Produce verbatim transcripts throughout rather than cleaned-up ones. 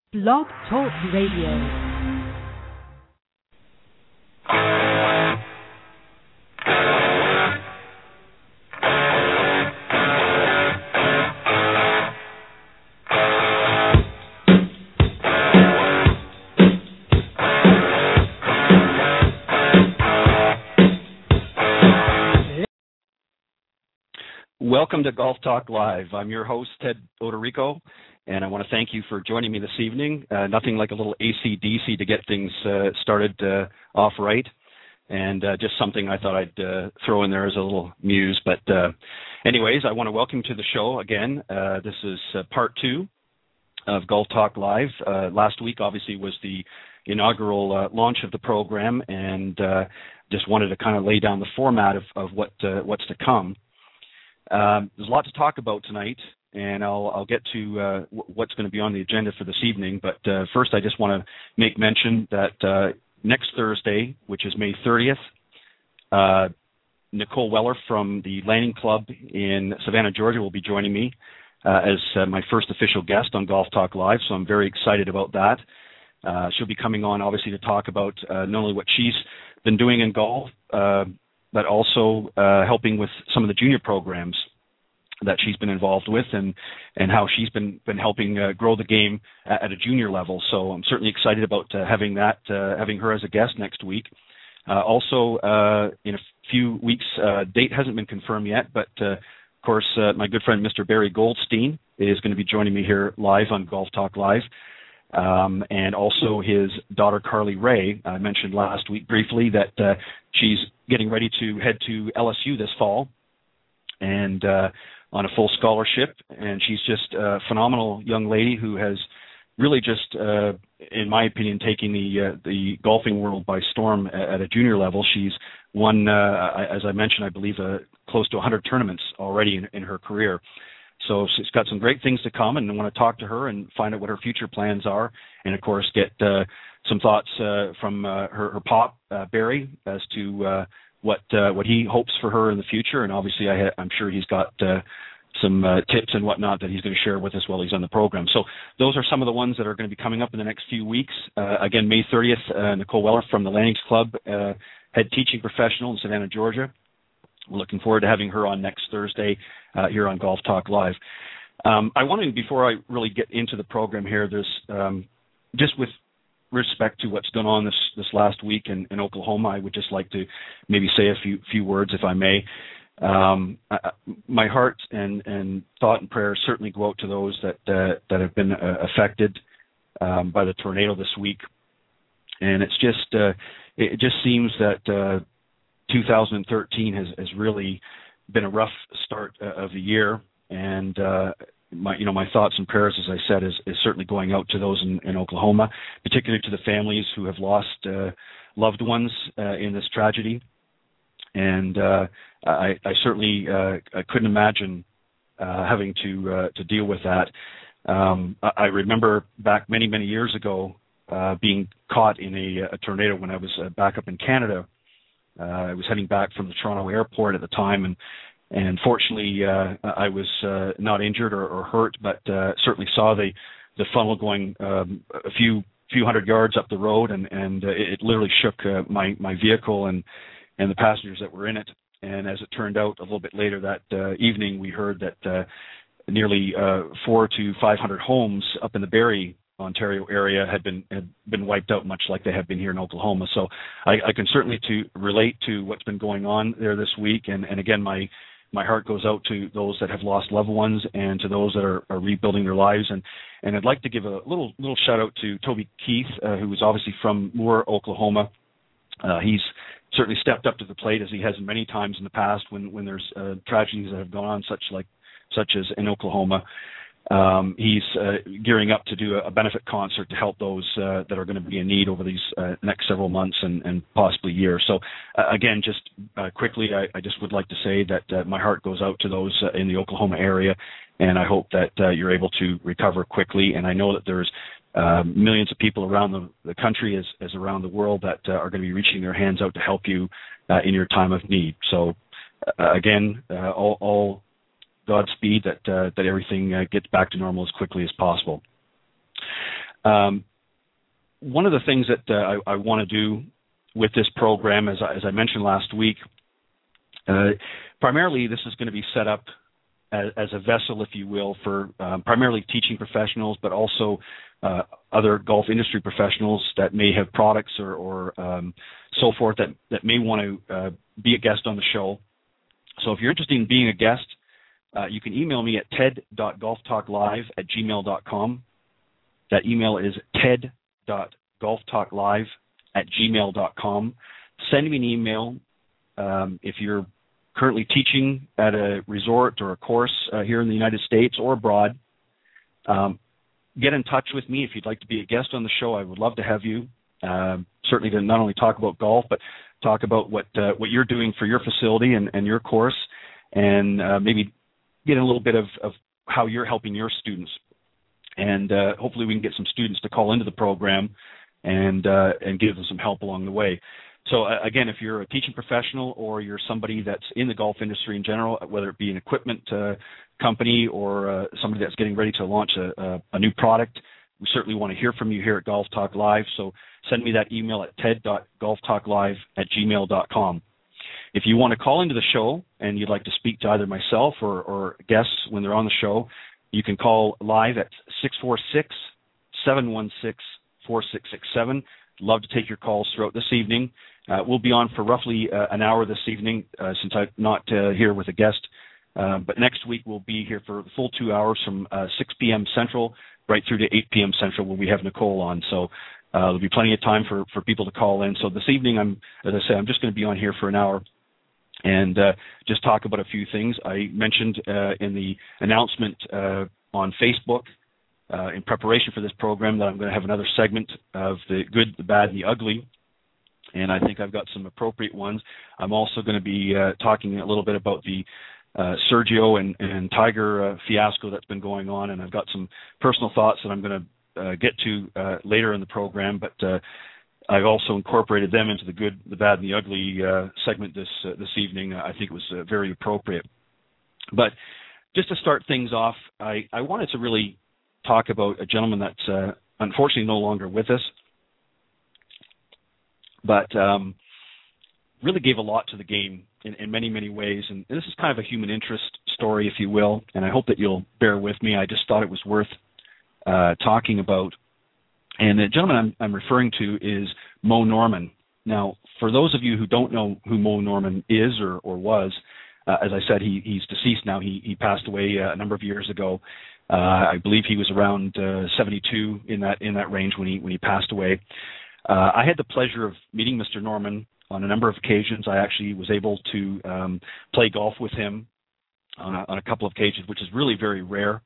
Blog Talk Radio. Welcome to Golf Talk Live. I'm your host, Ted Odorico, and I want to thank you for joining me this evening. Uh, nothing like a little A C D C to get things uh, started uh, off right, and uh, just something I thought I'd uh, throw in there as a little muse. But uh, anyways, I want to welcome you to the show again. Uh, this is uh, part two of Golf Talk Live. Uh, last week, obviously, was the inaugural uh, launch of the program, and uh, just wanted to kind of lay down the format of, of what uh, what's to come. Um, there's a lot to talk about tonight, and I'll, I'll get to uh, w- what's going to be on the agenda for this evening. But uh, first, I just want to make mention that uh, next Thursday, which is May thirtieth, uh, Nicole Weller from the Landing Club in Savannah, Georgia, will be joining me uh, as uh, my first official guest on Golf Talk Live, so I'm very excited about that. Uh, she'll be coming on, obviously, to talk about uh, not only what she's been doing in golf, uh, but also uh, helping with some of the junior programs that she's been involved with, and, and how she's been, been helping uh, grow the game at, at a junior level. So I'm certainly excited about uh, having that, uh, having her as a guest next week. Uh, also, uh, in a few weeks, uh, date hasn't been confirmed yet, but uh, of course, uh, my good friend Mister Barry Goldstein is going to be joining me here live on Golf Talk Live. Um, and also his daughter, Carly Ray. I mentioned last week briefly that uh, she's getting ready to head to L S U this fall and uh, on a full scholarship. And she's just a phenomenal young lady who has really just, uh, in my opinion, taking the uh, the golfing world by storm at a junior level. She's won, uh, as I mentioned, I believe, uh, close to one hundred tournaments already in, in her career. So she's got some great things to come, and I want to talk to her and find out what her future plans are, and of course get uh, some thoughts uh, from uh, her, her pop, uh, Barry, as to uh, what uh, what he hopes for her in the future. And obviously, I ha- I'm sure he's got uh, some uh, tips and whatnot that he's going to share with us while he's on the program. So those are some of the ones that are going to be coming up in the next few weeks. Uh, again, May thirtieth, uh, Nicole Weller from the Landings Club, uh, head teaching professional in Savannah, Georgia. We're looking forward to having her on next Thursday uh, here on Golf Talk Live. Um, I want to, before I really get into the program here, there's um, just with respect to what's gone on this, this last week in, in Oklahoma, I would just like to maybe say a few few words, if I may. Um, I, my heart and, and thought and prayer certainly go out to those that uh, that have been uh, affected um, by the tornado this week, and it's just uh, it just seems that. Uh, two thousand thirteen has, has really been a rough start uh, of the year, and uh, my you know my thoughts and prayers, as I said, is, is certainly going out to those in, in Oklahoma, particularly to the families who have lost uh, loved ones uh, in this tragedy. And uh, I, I certainly uh, I couldn't imagine uh, having to uh, to deal with that. Um, I, I remember back many many years ago uh, being caught in a, a tornado when I was uh, back up in Canada. Uh, I was heading back from the Toronto airport at the time, and and fortunately uh, I was uh, not injured or, or hurt, but uh, certainly saw the, the funnel going um, a few few hundred yards up the road, and and uh, it literally shook uh, my my vehicle and and the passengers that were in it. And as it turned out, a little bit later that uh, evening, we heard that uh, nearly uh, four to five hundred homes up in the Barrie, Ontario area had been had been wiped out, much like they have been here in Oklahoma. So I, I can certainly to relate to what's been going on there this week. And, and again, my my heart goes out to those that have lost loved ones and to those that are, are rebuilding their lives. And, and I'd like to give a little little shout out to Toby Keith, uh, who is obviously from Moore, Oklahoma. Uh, he's certainly stepped up to the plate, as he has many times in the past when when there's uh, tragedies that have gone on, such like such as in Oklahoma. Um, he's uh, gearing up to do a, a benefit concert to help those uh, that are going to be in need over these uh, next several months and, and possibly years. So, uh, again, just uh, quickly, I, I just would like to say that uh, my heart goes out to those uh, in the Oklahoma area, and I hope that uh, you're able to recover quickly. And I know that there's uh, millions of people around the, the country as, as around the world that uh, are going to be reaching their hands out to help you uh, in your time of need. So, uh, again, uh, all, all Godspeed that uh, that everything uh, gets back to normal as quickly as possible. Um, one of the things that uh, I, I want to do with this program, as I, as I mentioned last week, uh, primarily this is going to be set up as, as a vessel, if you will, for um, primarily teaching professionals, but also uh, other golf industry professionals that may have products or, or um, so forth that, that may want to uh, be a guest on the show. So if you're interested in being a guest, uh, you can email me at ted dot golf talk live at gmail dot com. That email is ted dot golf talk live at gmail dot com. Send me an email um, if you're currently teaching at a resort or a course uh, here in the United States or abroad. Um, get in touch with me if you'd like to be a guest on the show. I would love to have you. Uh, certainly to not only talk about golf, but talk about what uh, what you're doing for your facility and, and your course, and uh, maybe get a little bit of, of how you're helping your students. And uh, hopefully we can get some students to call into the program and uh, and give them some help along the way. So uh, again, if you're a teaching professional or you're somebody that's in the golf industry in general, whether it be an equipment uh, company or uh, somebody that's getting ready to launch a, a, a new product, we certainly want to hear from you here at Golf Talk Live. So send me that email at ted dot golf talk live at gmail dot com. If you want to call into the show and you'd like to speak to either myself or, or guests when they're on the show, you can call live at six four six, seven one six, four six six seven. Love to take your calls throughout this evening. Uh, we'll be on for roughly uh, an hour this evening uh, since I'm not uh, here with a guest. Uh, but next week we'll be here for the full two hours from uh, six p.m. Central right through to eight p.m. Central when we have Nicole on. So uh, there'll be plenty of time for, for people to call in. So this evening, I'm, as I say, I'm just going to be on here for an hour and uh, just talk about a few things. I mentioned uh, in the announcement uh, on Facebook uh, in preparation for this program that I'm going to have another segment of the good, the bad, and the ugly. And I think I've got some appropriate ones. I'm also going to be uh, talking a little bit about the uh, Sergio and, and Tiger uh, fiasco that's been going on, and I've got some personal thoughts that I'm going to uh, get to uh, later in the program, but uh, I've also incorporated them into the good, the bad, and the ugly uh, segment this uh, this evening. I think it was uh, very appropriate. But just to start things off, I, I wanted to really talk about a gentleman that's uh, unfortunately no longer with us, but um, really gave a lot to the game in, in many, many ways. And this is kind of a human interest story, if you will, and I hope that you'll bear with me. I just thought it was worth uh, talking about. And the gentleman I'm, I'm referring to is Moe Norman. Now, for those of you who don't know who Moe Norman is or, or was, uh, as I said, he, he's deceased now. He, he passed away uh, a number of years ago. Uh, I believe he was around uh, seventy-two in that in that range when he when he passed away. Uh, I had the pleasure of meeting Mister Norman on a number of occasions. I actually was able to um, play golf with him on a, on a couple of occasions, which is really very rare.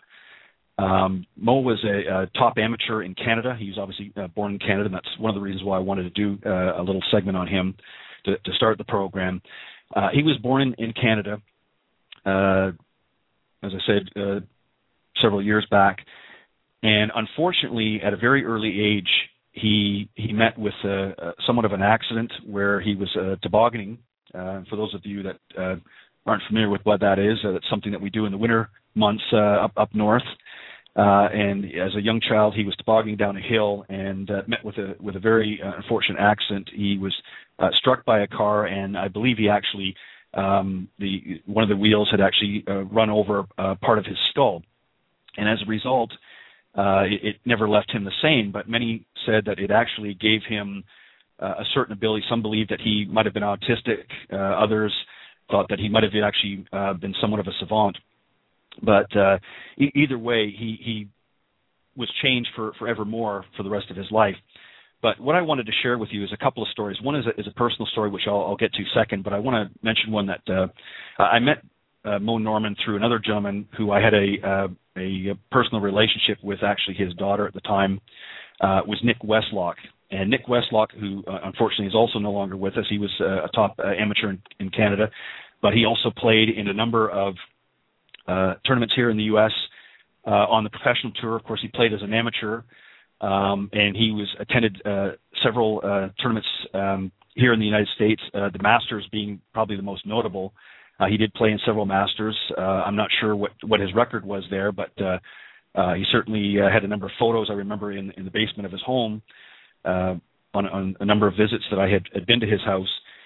Um, Moe was a, a top amateur in Canada. He was obviously uh, born in Canada, and that's one of the reasons why I wanted to do uh, a little segment on him to, to start the program. Uh, he was born in, in Canada, uh, as I said, uh, several years back, and unfortunately, at a very early age, he he met with uh, uh, somewhat of an accident where he was uh, tobogganing. Uh, for those of you that uh, aren't familiar with what that is, uh, that's something that we do in the winter months uh, up up north. Uh, and as a young child, he was tobogganing down a hill and uh, met with a with a very uh, unfortunate accident. He was uh, struck by a car, and I believe he actually um, the one of the wheels had actually uh, run over uh, part of his skull, and as a result, uh, it, it never left him the same. But many said that it actually gave him uh, a certain ability. Some believed that he might have been autistic. Uh, others thought that he might have actually uh, been somewhat of a savant. But uh, e- either way, he, he was changed for forevermore for the rest of his life. But what I wanted to share with you is a couple of stories. One is a, is a personal story, which I'll, I'll get to second, but I want to mention one that uh, I met uh, Moe Norman through another gentleman who I had a, uh, a personal relationship with. Actually, his daughter at the time uh, was Nick Westlock. And Nick Westlock, who uh, unfortunately is also no longer with us, he was uh, a top uh, amateur in, in Canada, but he also played in a number of Uh, tournaments here in the U S Uh, on the professional tour. Of course, he played as an amateur, um, and he was attended uh, several uh, tournaments um, here in the United States, uh, the Masters being probably the most notable. Uh, he did play in several Masters. Uh, I'm not sure what, what his record was there, but uh, Uh, he certainly uh, had a number of photos, I remember, in, in the basement of his home uh, on, on a number of visits that I had, had been to his house,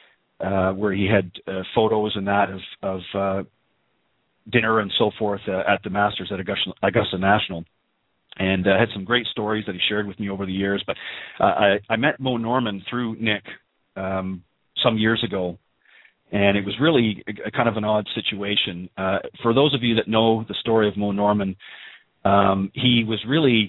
uh, where he had uh, photos and that of, of uh, dinner and so forth uh, at the Masters at Augusta, Augusta National. And uh, had some great stories that he shared with me over the years. But uh, I, I met Mo Norman through Nick um, some years ago, and it was really a, a kind of an odd situation. Uh, for those of you that know the story of Mo Norman, um, he was really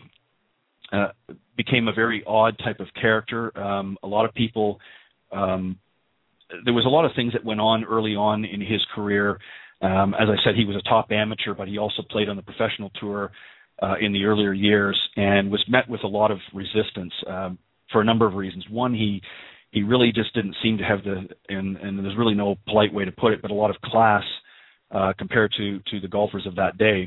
uh, became a very odd type of character. Um, a lot of people, um, there was a lot of things that went on early on in his career. Um, as I said, he was a top amateur, but he also played on the professional tour Uh, in the earlier years, and was met with a lot of resistance um, for a number of reasons. One, he he really just didn't seem to have the, and, and there's really no polite way to put it, but a lot of class uh, compared to to the golfers of that day.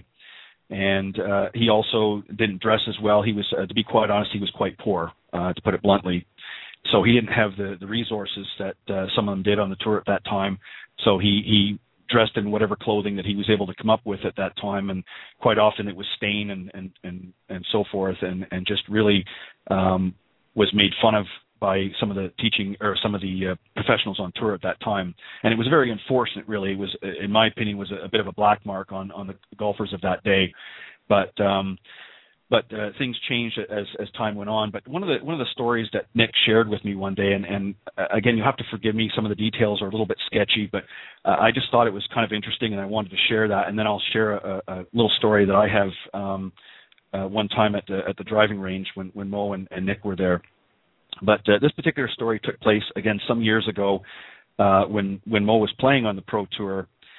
And uh, he also didn't dress as well. He was, uh, to be quite honest, he was quite poor, uh, to put it bluntly. So he didn't have the the resources that uh, some of them did on the tour at that time. So he he. dressed in whatever clothing that he was able to come up with at that time, and quite often it was stain and and and, and so forth, and and just really um, was made fun of by some of the teaching or some of the uh, professionals on tour at that time, and it was very unfortunate. Really, it was, in my opinion, was a, a bit of a black mark on on the golfers of that day, but. Um, But uh, things changed as as time went on. But one of the one of the stories that Nick shared with me one day, and, and uh, again, you have to forgive me, some of the details are a little bit sketchy, but uh, I just thought it was kind of interesting, and I wanted to share that. And then I'll share a, a little story that I have um, uh, one time at the at the driving range when when Mo and, and Nick were there. But uh, this particular story took place again some years ago uh, when when Mo was playing on the Pro Tour,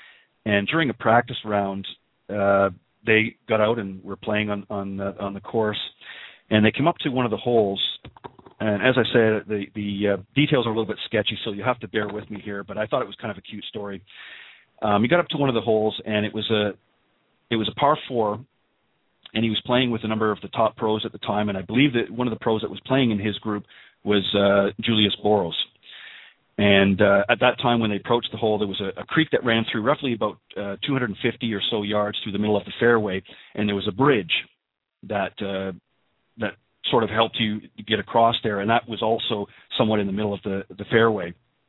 and during a practice round. Uh, They got out and were playing on on the, on the course, and they came up to one of the holes. And as I said, the the uh, details are a little bit sketchy, so you have to bear with me here. But I thought it was kind of a cute story. Um, he got up to one of the holes, and it was a it was a par four, and he was playing with a number of the top pros at the time. And I believe that one of the pros that was playing in his group was uh, Julius Boros. And uh, at that time, when they approached the hole, there was a, a creek that ran through roughly about uh, two hundred fifty or so yards through the middle of the fairway, and there was a bridge that uh, that sort of helped you get across there, and that was also somewhat in the middle of the, the fairway.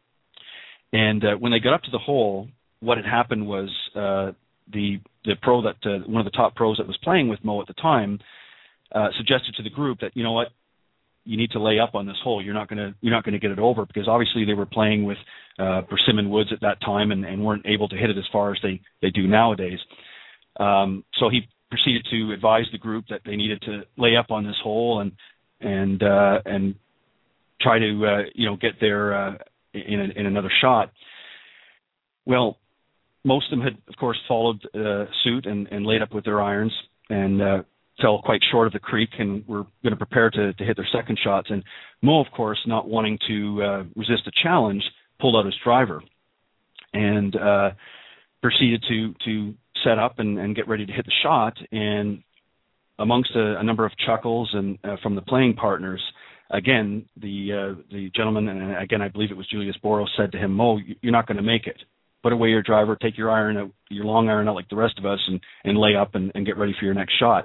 And uh, when they got up to the hole, what had happened was uh, the the pro that uh, one of the top pros that was playing with Mo at the time uh, suggested to the group that, you know what, you need to lay up on this hole. You're not going to you're not going to get it over, because obviously they were playing with uh, persimmon woods at that time and, and weren't able to hit it as far as they, they do nowadays. Um, so he proceeded to advise the group that they needed to lay up on this hole and and uh, and try to uh, you know get there uh, in a, in another shot. Well, most of them had, of course, followed uh, suit and, and laid up with their irons and. Uh, fell quite short of the creek and were going to prepare to, to hit their second shots. And Mo, of course, not wanting to uh, resist a challenge, pulled out his driver and uh, proceeded to to set up and, and get ready to hit the shot. And amongst a, a number of chuckles and uh, from the playing partners, again, the uh, the gentleman, and again, I believe it was Julius Boros, said to him, "Mo, you're not going to make it. Put away your driver, take your iron out, your long iron out like the rest of us, and, and lay up and, and get ready for your next shot."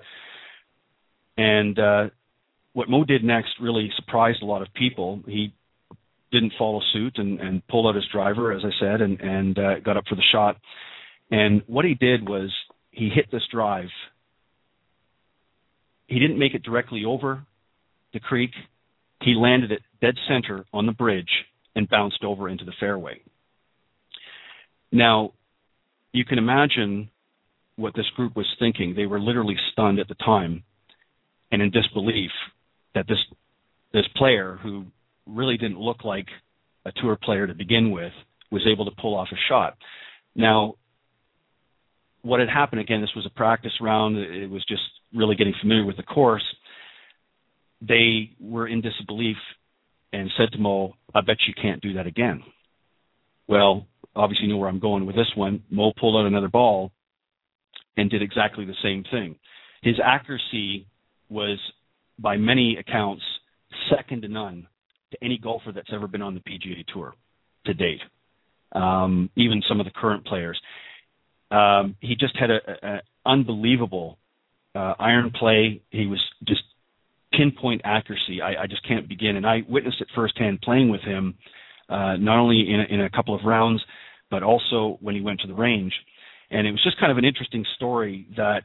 And uh, what Mo did next really surprised a lot of people. He didn't follow suit and, and pulled out his driver, as I said, and, and uh, got up for the shot. And what he did was he hit this drive. He didn't make it directly over the creek. He landed it dead center on the bridge and bounced over into the fairway. Now, you can imagine what this group was thinking. They were literally stunned at the time and in disbelief that this this player, who really didn't look like a tour player to begin with, was able to pull off a shot. Now, what had happened, again, this was a practice round. It was just really getting familiar with the course. They were in disbelief and said to Mo, "I bet you can't do that again." Well, obviously you know where I'm going with this one. Mo pulled out another ball and did exactly the same thing. His accuracy was, by many accounts, second to none to any golfer that's ever been on the P G A Tour to date, um, even some of the current players. Um, he just had an unbelievable uh, iron play. He was just pinpoint accuracy. I, I just can't begin. And I witnessed it firsthand playing with him, uh, not only in a, in a couple of rounds, but also when he went to the range. And it was just kind of an interesting story that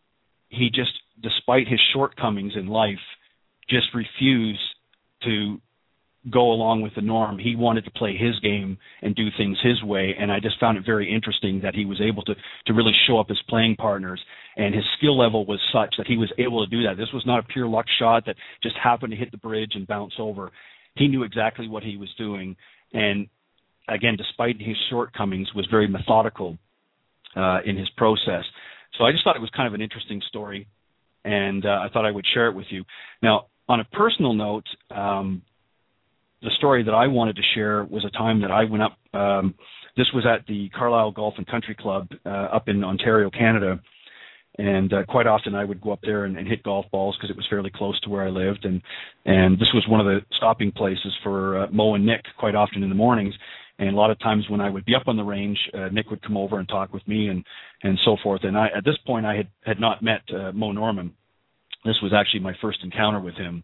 he just, despite his shortcomings in life, just refused to go along with the norm. He wanted to play his game and do things his way, and I just found it very interesting that he was able to to really show up his playing partners, and his skill level was such that he was able to do that. This was not a pure luck shot that just happened to hit the bridge and bounce over. He knew exactly what he was doing, and again, despite his shortcomings, was very methodical uh, in his process. So I just thought it was kind of an interesting story, and uh, I thought I would share it with you. Now, on a personal note, um, the story that I wanted to share was a time that I went up. Um, this was at the Carlisle Golf and Country Club uh, up in Ontario, Canada. And uh, quite often I would go up there and, and hit golf balls because it was fairly close to where I lived. And, and this was one of the stopping places for uh, Mo and Nick quite often in the mornings. And a lot of times when I would be up on the range, uh, Nick would come over and talk with me and, and so forth. And I, at this point, I had, had not met uh, Mo Norman. This was actually my first encounter with him.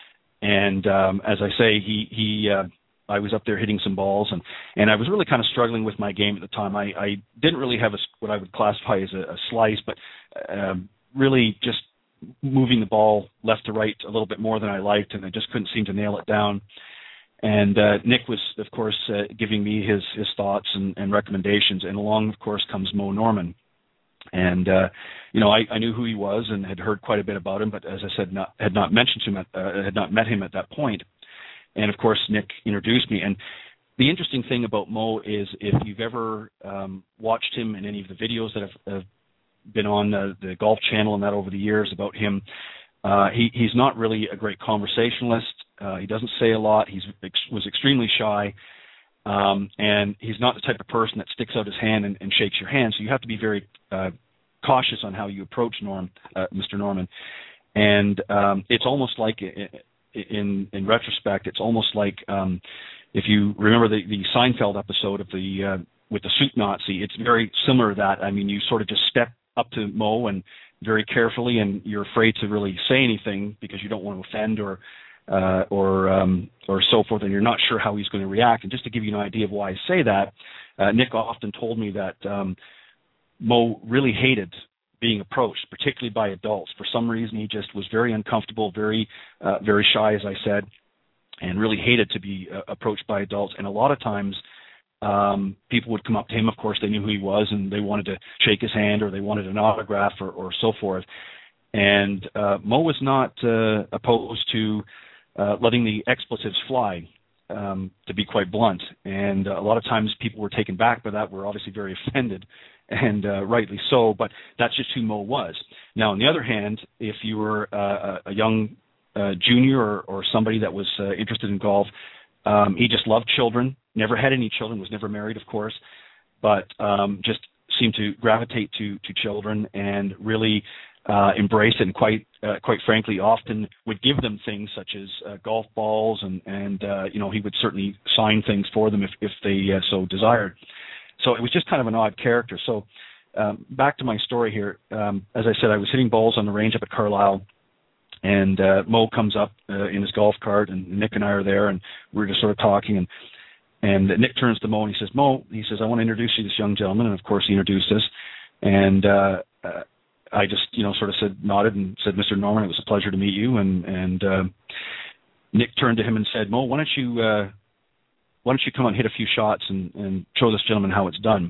And um, as I say, he he uh, I was up there hitting some balls, and, and I was really kind of struggling with my game at the time. I, I didn't really have a, what I would classify as a, a slice, but um, really just moving the ball left to right a little bit more than I liked, and I just couldn't seem to nail it down. And uh, Nick was, of course, uh, giving me his, his thoughts and, and recommendations, and along, of course, comes Mo Norman. And, uh, you know, I, I knew who he was and had heard quite a bit about him, but as I said, not, had not mentioned him, at, uh, had not met him at that point. And, of course, Nick introduced me. And the interesting thing about Mo is if you've ever um, watched him in any of the videos that have, have been on uh, the Golf Channel and that over the years about him, uh, he, he's not really a great conversationalist. Uh, he doesn't say a lot. He ex- was extremely shy. Um, and he's not the type of person that sticks out his hand and, and shakes your hand. So you have to be very uh, cautious on how you approach Norm, uh, Mister Norman. And um, it's almost like, in in retrospect, it's almost like um, if you remember the, the Seinfeld episode of the uh, with the suit Nazi. It's very similar to that. I mean, you sort of just step up to Mo and very carefully, and you're afraid to really say anything because you don't want to offend or. Uh, or um, or so forth, and you're not sure how he's going to react. And just to give you an idea of why I say that, uh, Nick often told me that um, Mo really hated being approached, particularly by adults. For some reason, he just was very uncomfortable, very uh, very shy, as I said, and really hated to be uh, approached by adults. And a lot of times, um, people would come up to him. Of course, they knew who he was, and they wanted to shake his hand, or they wanted an autograph, or, or so forth. And uh, Mo was not uh, opposed to Uh, letting the expletives fly, um, to be quite blunt. And uh, a lot of times people were taken back by that, were obviously very offended, and uh, rightly so, but that's just who Mo was. Now, on the other hand, if you were uh, a young uh, junior or, or somebody that was uh, interested in golf, um, he just loved children, never had any children, was never married, of course, but um, just seemed to gravitate to, to children and really Uh, embrace it, and quite uh, quite frankly often would give them things such as uh, golf balls, and and uh, you know, he would certainly sign things for them if, if they uh, so desired. So it was just kind of an odd character. So um, back to my story here. Um, as I said, I was hitting balls on the range up at Carlisle, and uh, Mo comes up uh, in his golf cart, and Nick and I are there, and we're just sort of talking, and and Nick turns to Mo and he says, "Mo," he says, "I want to introduce you to this young gentleman." And of course he introduced us, and uh, uh, I just, you know, sort of said, nodded and said, "Mister Norman, it was a pleasure to meet you." And and uh, Nick turned to him and said, "Mo, why don't you uh, why don't you come and hit a few shots and, and show this gentleman how it's done?"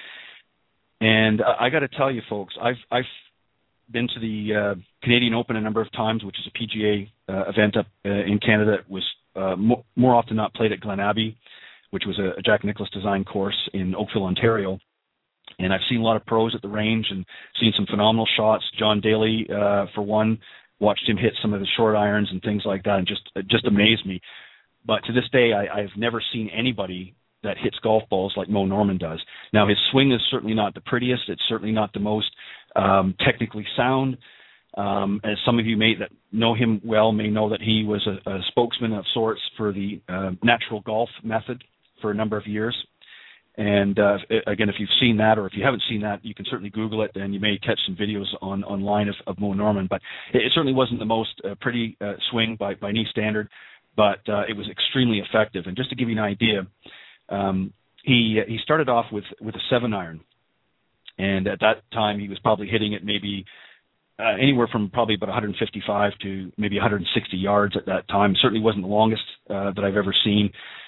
And I, I got to tell you, folks, I've I've been to the uh, Canadian Open a number of times, which is a P G A uh, event up uh, in Canada that was uh, mo- more often not played at Glen Abbey, which was a, a Jack Nicklaus design course in Oakville, Ontario. And I've seen a lot of pros at the range and seen some phenomenal shots. John Daly, uh, for one, watched him hit some of the short irons and things like that, and just it just amazed me. But to this day, I, I've never seen anybody that hits golf balls like Mo Norman does. Now, his swing is certainly not the prettiest. It's certainly not the most um, technically sound. Um, as some of you may that know him well may know that he was a, a spokesman of sorts for the uh, natural golf method for a number of years. And uh, again, if you've seen that, or if you haven't seen that, you can certainly Google it, and you may catch some videos on online of, of Mo Norman. But it, it certainly wasn't the most uh, pretty uh, swing by, by any standard, but uh, it was extremely effective. And just to give you an idea, um, he he started off with, with a seven iron, and at that time he was probably hitting it maybe uh, anywhere from probably about one fifty-five to maybe one sixty yards at that time. Certainly wasn't the longest uh, that I've ever seen.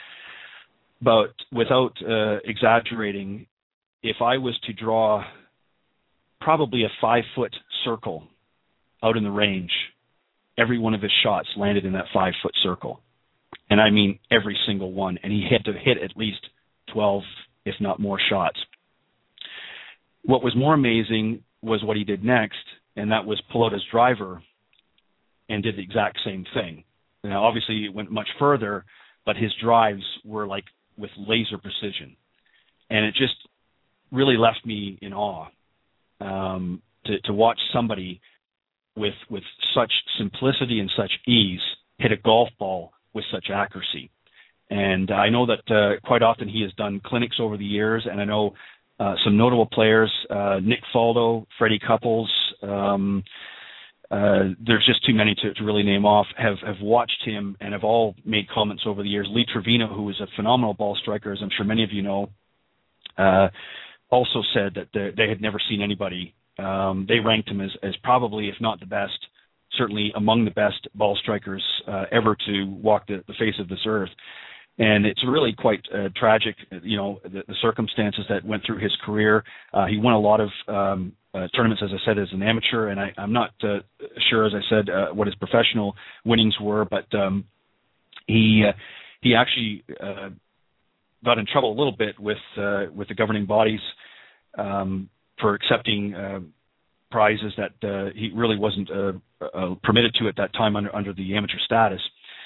But without uh, exaggerating, if I was to draw probably a five-foot circle out in the range, every one of his shots landed in that five-foot circle. And I mean every single one. And he had to hit at least twelve, if not more shots. What was more amazing was what he did next, and that was pull out his driver and did the exact same thing. Now, obviously, it went much further, but his drives were like with laser precision. And it just really left me in awe um, to, to watch somebody with with such simplicity and such ease hit a golf ball with such accuracy. And I know that uh, quite often he has done clinics over the years, and I know uh, some notable players, uh, Nick Faldo, Freddie Couples, um, Uh, there's just too many to, to really name off, have, have watched him and have all made comments over the years. Lee Trevino, who is a phenomenal ball striker, as I'm sure many of you know, uh, also said that they, they had never seen anybody. Um, they ranked him as, as probably, if not the best, certainly among the best ball strikers uh, ever to walk the, the face of this earth. And it's really quite uh, tragic, you know, the, the circumstances that went through his career. Uh, he won a lot of um, uh, tournaments, as I said, as an amateur, and I, I'm not uh, sure, as I said, uh, what his professional winnings were, but um, he uh, he actually uh, got in trouble a little bit with uh, with the governing bodies um, for accepting uh, prizes that uh, he really wasn't uh, uh, permitted to at that time under under the amateur status.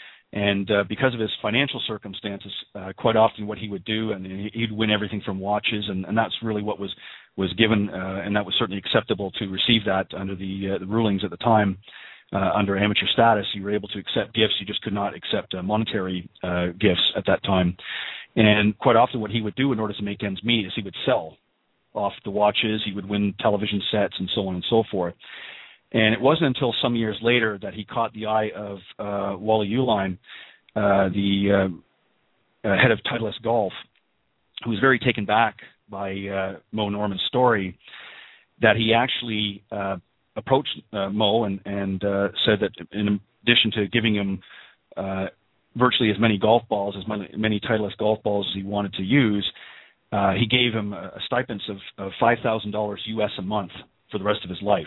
And uh, because of his financial circumstances, uh, quite often what he would do, and he'd win everything from watches, and, and that's really what was was given, uh, and that was certainly acceptable to receive that under the, uh, the rulings at the time. Uh, under amateur status, you were able to accept gifts. You just could not accept uh, monetary uh, gifts at that time. And quite often what he would do in order to make ends meet is he would sell off the watches. He would win television sets and so on and so forth. And it wasn't until some years later that he caught the eye of uh, Wally Uihlein, uh, the uh, uh, head of Titleist Golf, who was very taken back by uh, Mo Norman's story, that he actually uh, approached uh, Mo and, and uh, said that in addition to giving him uh, virtually as many golf balls, as many, many Titleist golf balls as he wanted to use, uh, he gave him a, a stipend of, of five thousand dollars U S a month for the rest of his life.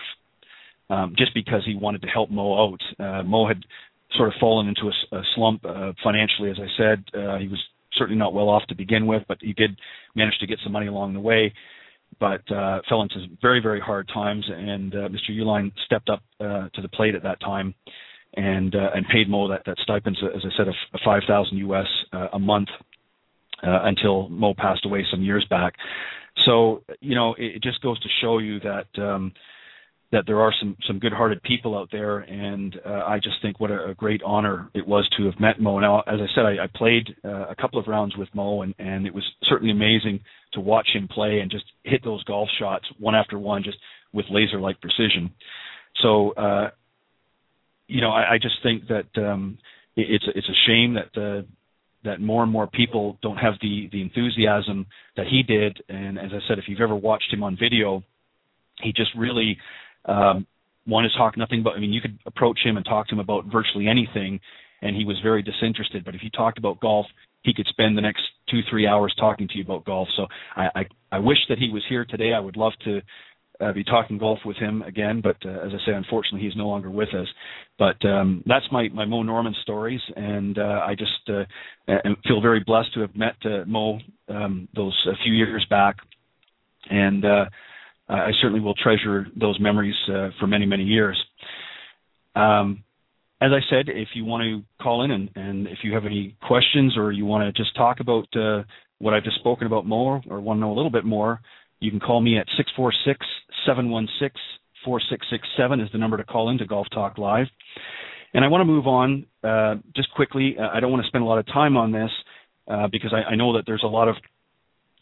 Um, just because he wanted to help Mo out. Uh, Mo had sort of fallen into a, a slump uh, financially, as I said. Uh, he was certainly not well off to begin with, but he did manage to get some money along the way, but uh, fell into very, very hard times, and uh, Mister Uihlein stepped up uh, to the plate at that time and uh, and paid Mo that, that stipend, as I said, of five thousand U S uh, a month uh, until Mo passed away some years back. So, you know, it, it just goes to show you that um, that there are some, some good-hearted people out there, and uh, I just think what a, a great honor it was to have met Mo. Now, as I said, I, I played uh, a couple of rounds with Mo, and, and it was certainly amazing to watch him play and just hit those golf shots one after one, just with laser-like precision. So, uh, you know, I, I just think that um, it, it's it's a shame that uh, that more and more people don't have the the enthusiasm that he did. And as I said, if you've ever watched him on video, he just really Um, one is talk nothing but, I mean, you could approach him and talk to him about virtually anything, and he was very disinterested. But if you talked about golf, he could spend the next two, three hours talking to you about golf. So I, I, I wish that he was here today. I would love to uh, be talking golf with him again. But uh, as I say, unfortunately, he's no longer with us. But um, that's my, my Mo Norman stories, and uh, I just uh, feel very blessed to have met uh, Mo um, those a few years back. And uh I certainly will treasure those memories uh, for many, many years. Um, as I said, if you want to call in and, and if you have any questions or you want to just talk about uh, what I've just spoken about more or want to know a little bit more, you can call me at six four six, seven one six, four six six seven is the number to call in to Golf Talk Live. And I want to move on uh, just quickly. Uh, I don't want to spend a lot of time on this uh, because I, I know that there's a lot of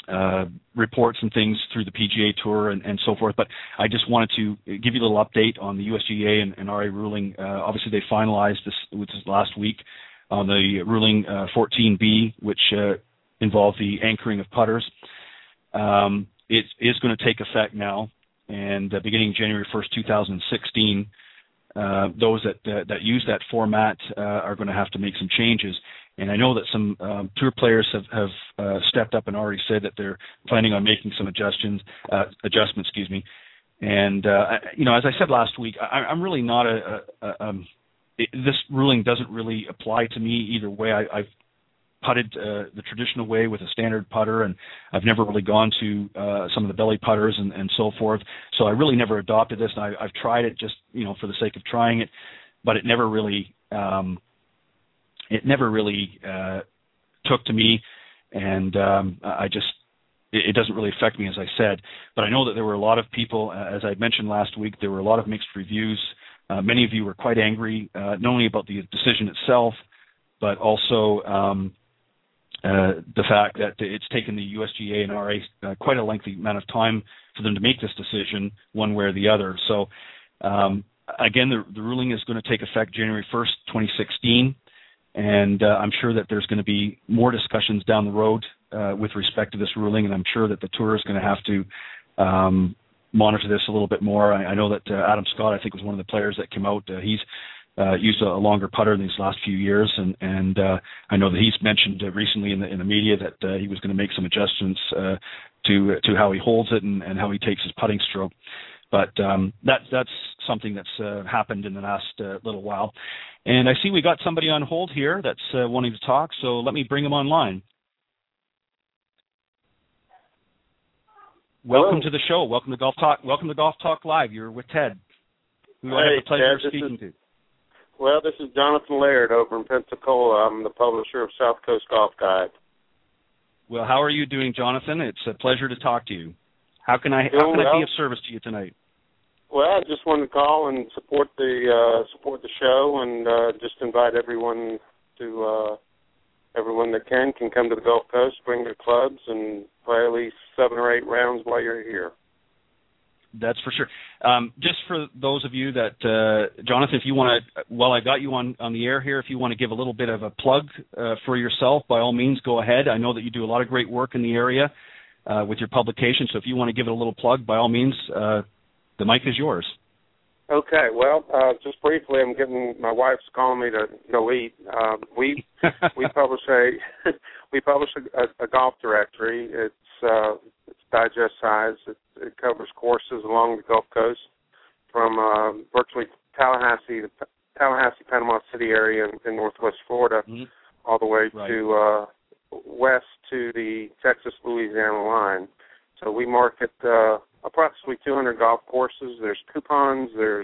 uh, reports and things through the P G A Tour and, and so forth. But I just wanted to give you a little update on the U S G A and, and R A ruling. Uh, obviously, they finalized this, which is last week, on the ruling uh, fourteen B, which uh, involved the anchoring of putters. Um, it is going to take effect now, and uh, beginning January first, two thousand sixteen, uh, those that uh, that use that format uh, are going to have to make some changes. And I know that some um, tour players have, have uh, stepped up and already said that they're planning on making some adjustments, uh, adjustments, excuse me. And, uh, you know, as I said last week, I, I'm really not a, a, a um, it, this ruling doesn't really apply to me either way. I, I've putted uh, the traditional way with a standard putter, and I've never really gone to uh, some of the belly putters and, and so forth. So I really never adopted this, and I, I've tried it just, you know, for the sake of trying it, but it never really um, – It never really uh, took to me, and um, I just, it, it doesn't really affect me, as I said. But I know that there were a lot of people, uh, as I mentioned last week, there were a lot of mixed reviews. Uh, many of you were quite angry, uh, not only about the decision itself, but also um, uh, the fact that it's taken the U S G A and R A uh, quite a lengthy amount of time for them to make this decision one way or the other. So, um, again, the, the ruling is going to take effect January first, twenty sixteen. And uh, I'm sure that there's going to be more discussions down the road uh, with respect to this ruling, and I'm sure that the tour is going to have to um, monitor this a little bit more. I, I know that uh, Adam Scott, I think, was one of the players that came out. Uh, he's uh, used a, a longer putter in these last few years, and, and uh, I know that he's mentioned uh, recently in the, in the media that uh, he was going to make some adjustments uh, to to how he holds it and, and how he takes his putting stroke. But um, that, that's something that's uh, happened in the last uh, little while. And I see we got somebody on hold here that's uh, wanting to talk, so let me bring him online. Welcome Hello. to the show. Welcome to Golf Talk. Welcome to Golf Talk Live. You're with Ted, who hey, I have the pleasure Ted, of speaking is, to. Well, this is Jonathan Laird over in Pensacola. I'm the publisher of South Coast Golf Guide. Well, how are you doing, Jonathan? It's a pleasure to talk to you. How can I Doing how can well. I be of service to you tonight? Well, I just wanted to call and support the uh, support the show, and uh, just invite everyone to uh, everyone that can can come to the Gulf Coast, bring their clubs, and play at least seven or eight rounds while you're here. That's for sure. Um, just for those of you that, uh, Jonathan, if you want to, while I got you on, on the air here, if you want to give a little bit of a plug uh, for yourself, by all means, go ahead. I know that you do a lot of great work in the area uh, with your publication, so if you want to give it a little plug, by all means, uh, the mic is yours. Okay, well, uh, just briefly, I'm getting my wife's calling me to go eat. Uh, we we publish a we publish a, a golf directory. It's uh, it's digest size. It, it covers courses along the Gulf Coast from uh, virtually Tallahassee, the Tallahassee, Panama City area in, in Northwest Florida, mm-hmm. all the way right. to uh, west to the Texas-Louisiana line. So we market uh, approximately two hundred golf courses. There's coupons. There's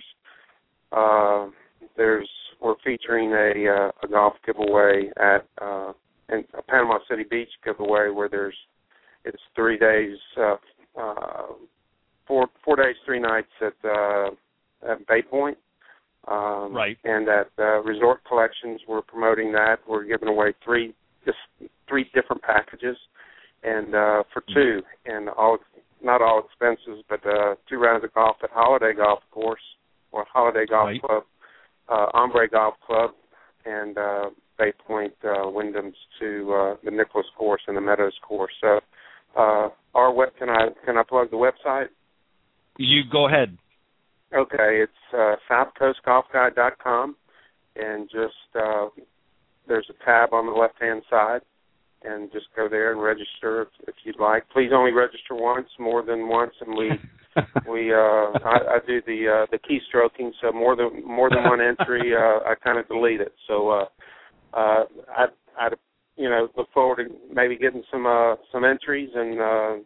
uh, there's we're featuring a, uh, a golf giveaway at uh, in a Panama City Beach giveaway where there's it's three days, uh, uh, four four days, three nights at uh, at Bay Point. Um, right. And at uh, Resort Collections, we're promoting that. We're giving away three just three different packages. And uh, for two, and all not all expenses, but uh, two rounds of golf at Holiday Golf Course or Holiday Golf right. Club, uh, Ombre Golf Club, and uh, Bay Point uh, Wyndham's to uh, the Nicholas Course and the Meadows Course. So, uh, our web, can I can I plug the website? You go ahead. Okay, it's uh, south coast golf guide dot com, and just uh, there's a tab on the left hand side. And just go there and register if, if you'd like. Please only register once, more than once, and we we uh, I, I do the uh, the keystroking, so more than more than one entry, uh, I kind of delete it. So uh, uh, I I you know look forward to maybe getting some uh, some entries, and uh,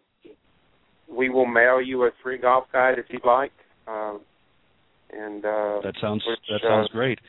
we will mail you a free golf guide if you'd like. Uh, and uh, that sounds which, that sounds uh, great.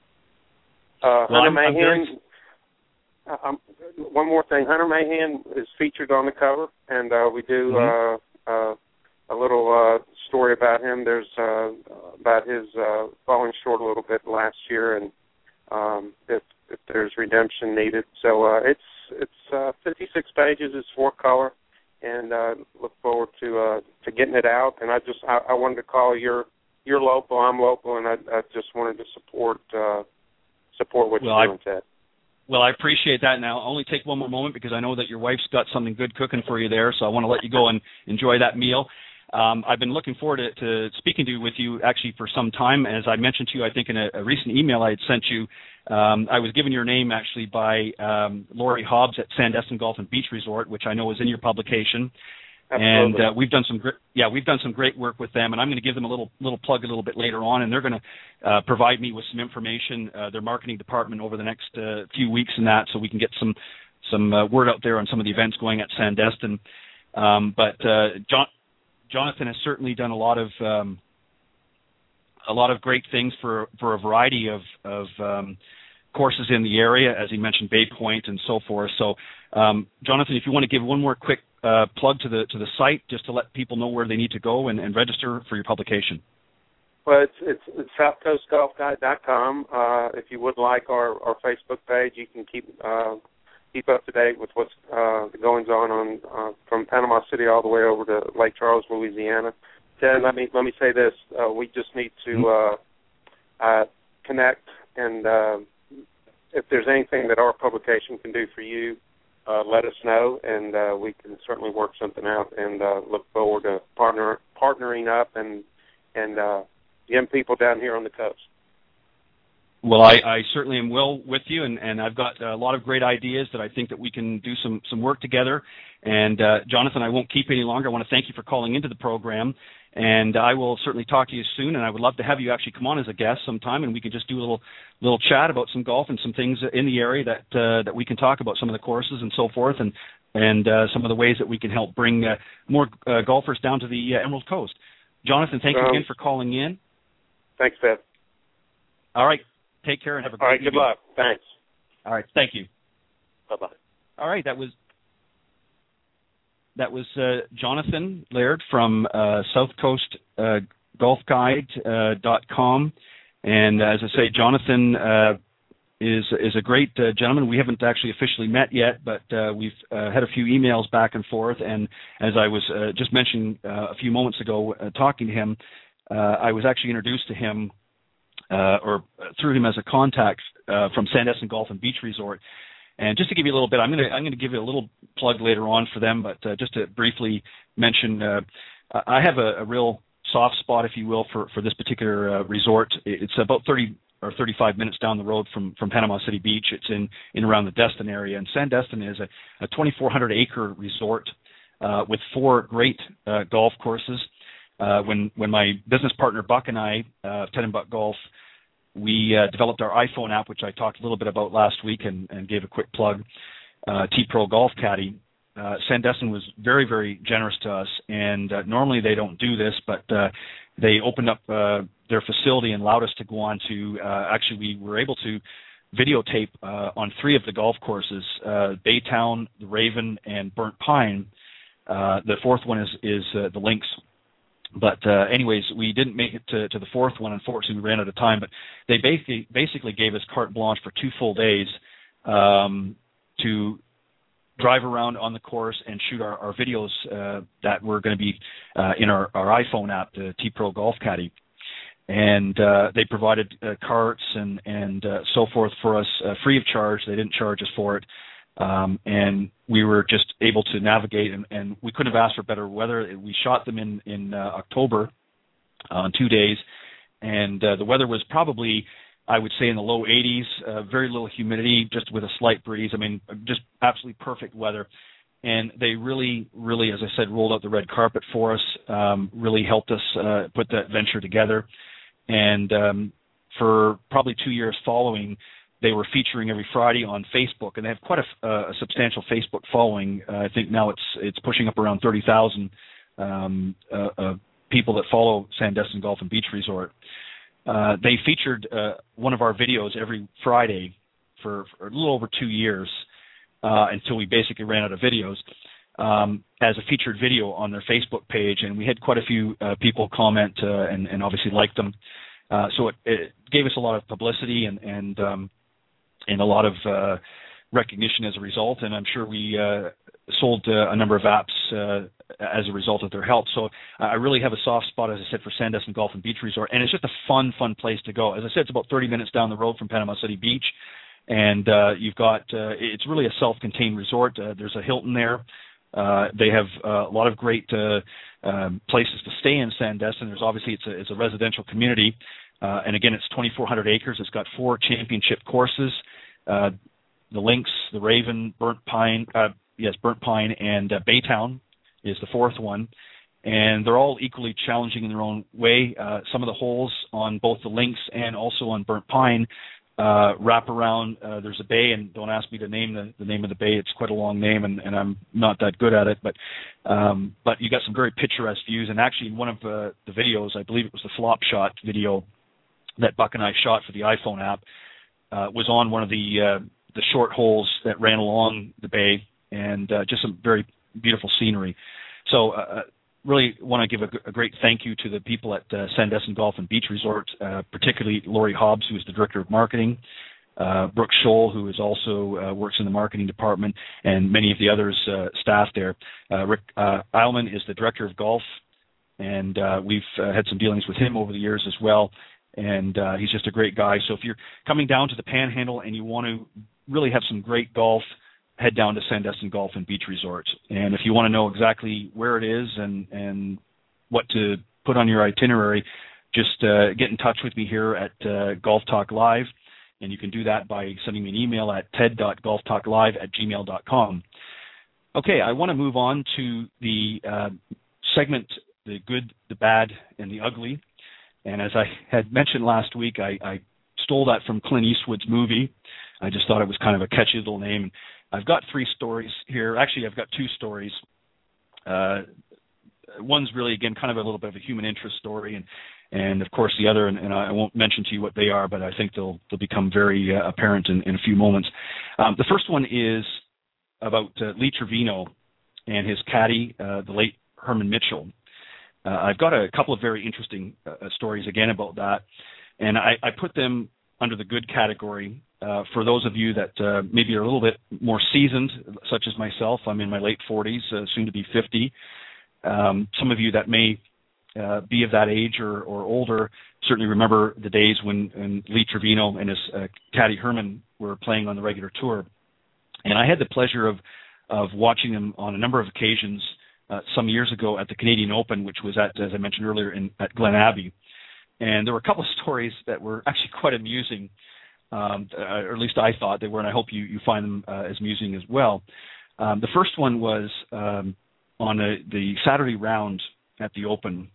Uh, well, Hunter I'm, I'm Mahan. very... Um, one more thing, Hunter Mahan is featured on the cover, and uh, we do mm-hmm. uh, uh, a little uh, story about him. There's uh, about his uh, falling short a little bit last year, and um, if, if there's redemption needed. So uh, it's it's uh, fifty-six pages. It's four color, and uh, look forward to uh, to getting it out. And I just I, I wanted to call your you're local, I'm local, and I, I just wanted to support uh, support what well, you're I, doing, Ted. Well, I appreciate that. Now, I'll only take one more moment because I know that your wife's got something good cooking for you there, so I want to let you go and enjoy that meal. Um, I've been looking forward to, to speaking to with you actually for some time. As I mentioned to you, I think in a, a recent email I had sent you, um, I was given your name actually by um, Lori Hobbs at Sandestin Golf and Beach Resort, which I know is in your publication. Absolutely. And uh, we've done some great, yeah, we've done some great work with them, and I'm going to give them a little little plug a little bit later on, and they're going to uh, provide me with some information, uh, their marketing department over the next uh, few weeks and that, so we can get some some uh, word out there on some of the events going at Sandestin. Um, but uh, John, Jonathan has certainly done a lot of um, a lot of great things for for a variety of of um, courses in the area, as he mentioned, Bay Point and so forth. So, um, Jonathan, if you want to give one more quick uh, plug to the to the site, just to let people know where they need to go and, and register for your publication. Well, it's it's, it's south coast golf guide dot com. Uh, if you would like our, our Facebook page, you can keep uh, keep up to date with what's uh, the goings on on uh, from Panama City all the way over to Lake Charles, Louisiana. Ted, let me let me say this: uh, we just need to uh, uh, connect, and uh, if there's anything that our publication can do for you, uh, let us know, and uh, we can certainly work something out. And uh, look forward to partner partnering up and and uh, getting people down here on the coast. Well, I, I certainly am well with you, and, and I've got a lot of great ideas that I think that we can do some, some work together. And, uh, Jonathan, I won't keep any longer. I want to thank you for calling into the program, and I will certainly talk to you soon, and I would love to have you actually come on as a guest sometime, and we can just do a little little chat about some golf and some things in the area that uh, that we can talk about, some of the courses and so forth, and, and uh, some of the ways that we can help bring uh, more uh, golfers down to the uh, Emerald Coast. Jonathan, thank you um, again for calling in. Thanks, Ted. All right. Take care and have a great All right, evening. good luck. Thanks. All right, thank you. Bye-bye. All right, that was that was uh, Jonathan Laird from uh, South Coast uh, Golf Guide dot com, and uh, as I say, Jonathan uh, is is a great uh, gentleman. We haven't actually officially met yet, but uh, we've uh, had a few emails back and forth. And as I was uh, just mentioning uh, a few moments ago, uh, talking to him, uh, I was actually introduced to him. Uh, or through him as a contact uh, from Sandestin Golf and Beach Resort. And just to give you a little bit, I'm going to I'm going to give you a little plug later on for them, but uh, just to briefly mention, uh, I have a, a real soft spot, if you will, for, for this particular uh, resort. It's about thirty or thirty-five minutes down the road from, from Panama City Beach. It's in, in around the Destin area, and Sandestin is a, a twenty-four hundred acre resort uh, with four great uh, golf courses. Uh, when when my business partner Buck and I, uh, Ted and Buck Golf, we uh, developed our iPhone app, which I talked a little bit about last week and, and gave a quick plug, uh, T-Pro Golf Caddy. Uh, Sandestin was very, very generous to us, and uh, normally they don't do this, but uh, they opened up uh, their facility and allowed us to go on to, uh, actually we were able to videotape uh, on three of the golf courses, uh, Baytown, the Raven, and Burnt Pine. Uh, the fourth one is, is uh, the Links. But uh, anyways, we didn't make it to, to the fourth one. Unfortunately, we ran out of time. But they basically basically gave us carte blanche for two full days um, to drive around on the course and shoot our, our videos uh, that were going to be uh, in our, our iPhone app, the T-Pro Golf Caddy. And uh, they provided uh, carts and, and uh, so forth for us uh, free of charge. They didn't charge us for it. Um, and we were just able to navigate, and, and we couldn't have asked for better weather. We shot them in, in uh, October on uh, two days, and uh, the weather was probably, I would say, in the low eighties, uh, very little humidity, just with a slight breeze. I mean, just absolutely perfect weather. And they really, really, as I said, rolled out the red carpet for us, um, really helped us uh, put that venture together. And um, for probably two years following, they were featuring every Friday on Facebook, and they have quite a, a substantial Facebook following. Uh, I think now it's it's pushing up around thirty thousand um, uh, uh, people that follow Sandestin Golf and Beach Resort. Uh, they featured uh, one of our videos every Friday for, for a little over two years uh, until we basically ran out of videos um, as a featured video on their Facebook page, and we had quite a few uh, people comment uh, and, and obviously like them. Uh, so it, it gave us a lot of publicity and, and um, and a lot of uh, recognition as a result, and I'm sure we uh, sold uh, a number of apps uh, as a result of their help. So I really have a soft spot, as I said, for Sandestin Golf and Beach Resort, and it's just a fun, fun place to go. As I said, it's about thirty minutes down the road from Panama City Beach, and uh, you've got uh, it's really a self-contained resort. Uh, there's a Hilton there. Uh, they have uh, a lot of great uh, um, places to stay in Sandestin. There's obviously it's a, it's a residential community, uh, and again, it's twenty-four hundred acres. It's got four championship courses: uh, the Links, the Raven, Burnt Pine, uh, yes, Burnt Pine, and uh, Baytown is the fourth one. And they're all equally challenging in their own way. Uh, some of the holes on both the Links and also on Burnt Pine uh, wrap around. Uh, there's a bay, and don't ask me to name the, the name of the bay. It's quite a long name, and, and I'm not that good at it. But um, but you got some very picturesque views. And actually, in one of uh, the videos, I believe it was the flop shot video that Buck and I shot for the iPhone app, uh, was on one of the uh, the short holes that ran along the bay, and uh, just some very beautiful scenery. So. Uh, Really want to give a, a great thank you to the people at uh, Sandestin Golf and Beach Resort, uh, particularly Lori Hobbs, who is the Director of Marketing, uh, Brooke Scholl, who is also uh, works in the marketing department, and many of the others uh, staff there. Uh, Rick uh, Eilman is the Director of Golf, and uh, we've uh, had some dealings with him over the years as well, and uh, he's just a great guy. So if you're coming down to the Panhandle and you want to really have some great golf, head down to Sandestin Golf and Beach Resort. And if you want to know exactly where it is and, and what to put on your itinerary, just uh, get in touch with me here at uh, Golf Talk Live, and you can do that by sending me an email at ted dot golf talk live at gmail dot com. Okay, I want to move on to the uh, segment, the good, the bad, and the ugly. And as I had mentioned last week, I, I stole that from Clint Eastwood's movie. I just thought it was kind of a catchy little name. I've got three stories here. Actually, I've got two stories. Uh, one's really, again, kind of a little bit of a human interest story, and, and of course, the other, and, and I won't mention to you what they are, but I think they'll they'll become very uh, apparent in, in a few moments. Um, the first one is about uh, Lee Trevino and his caddy, uh, the late Herman Mitchell. Uh, I've got a couple of very interesting uh, stories, again, about that, and I, I put them under the good category. Uh, for those of you that uh, maybe are a little bit more seasoned, such as myself, I'm in my late forties, uh, soon to be fifty. Um, some of you that may uh, be of that age or, or older certainly remember the days when, when Lee Trevino and his uh, caddy Herman were playing on the regular tour. And I had the pleasure of, of watching them on a number of occasions uh, some years ago at the Canadian Open, which was at, as I mentioned earlier, in, at Glen Abbey. And there were a couple of stories that were actually quite amusing. Um, or at least I thought they were, and I hope you, you find them uh, as amusing as well. Um, the first one was um, on a, the Saturday round at the Open.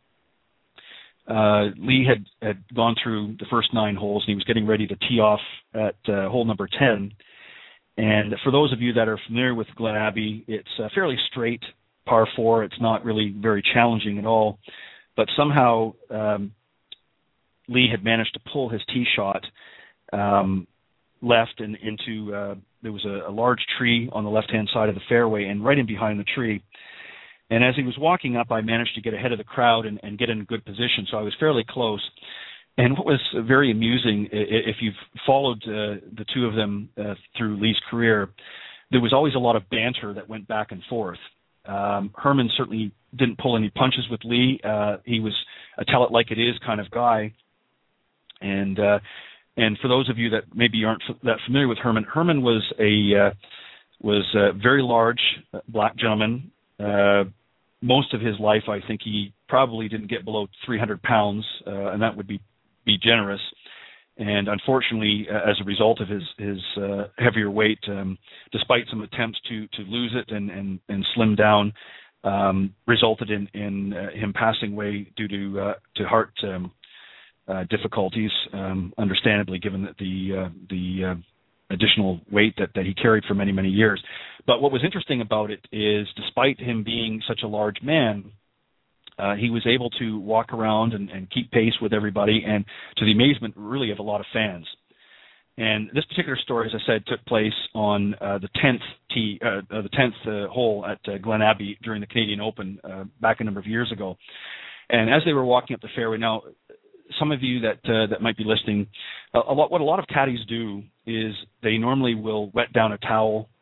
Uh, Lee had, had gone through the first nine holes, and he was getting ready to tee off at uh, hole number ten. And for those of you that are familiar with Glen Abbey, it's a fairly straight par four. It's not really very challenging at all. But somehow um, Lee had managed to pull his tee shot Um, left and into, uh, there was a, a large tree on the left-hand side of the fairway, and right in behind the tree. And as he was walking up, I managed to get ahead of the crowd and, and get in a good position, so I was fairly close. And what was very amusing, if you've followed uh, the two of them uh, through Lee's career, there was always a lot of banter that went back and forth. Um, Herman certainly didn't pull any punches with Lee. Uh, he was a tell-it-like-it-is kind of guy. And uh, And for those of you that maybe aren't that familiar with Herman, Herman was a uh, was a very large black gentleman. Uh, most of his life, I think he probably didn't get below three hundred pounds, uh, and that would be, be generous. And unfortunately, uh, as a result of his his uh, heavier weight, um, despite some attempts to to lose it and and, and slim down, um, resulted in in uh, him passing away due to uh, to heart. Um, Uh, difficulties, um, understandably, given that the uh, the uh, additional weight that, that he carried for many, many years. But what was interesting about it is, despite him being such a large man, uh, he was able to walk around and, and keep pace with everybody, and to the amazement, really, of a lot of fans. And this particular story, as I said, took place on uh, the tenth tee, uh, uh, the tenth uh, hole at uh, Glen Abbey during the Canadian Open uh, back a number of years ago. And as they were walking up the fairway, now, some of you that uh, that might be listening, a, a lot, what a lot of caddies do is they normally will wet down a towel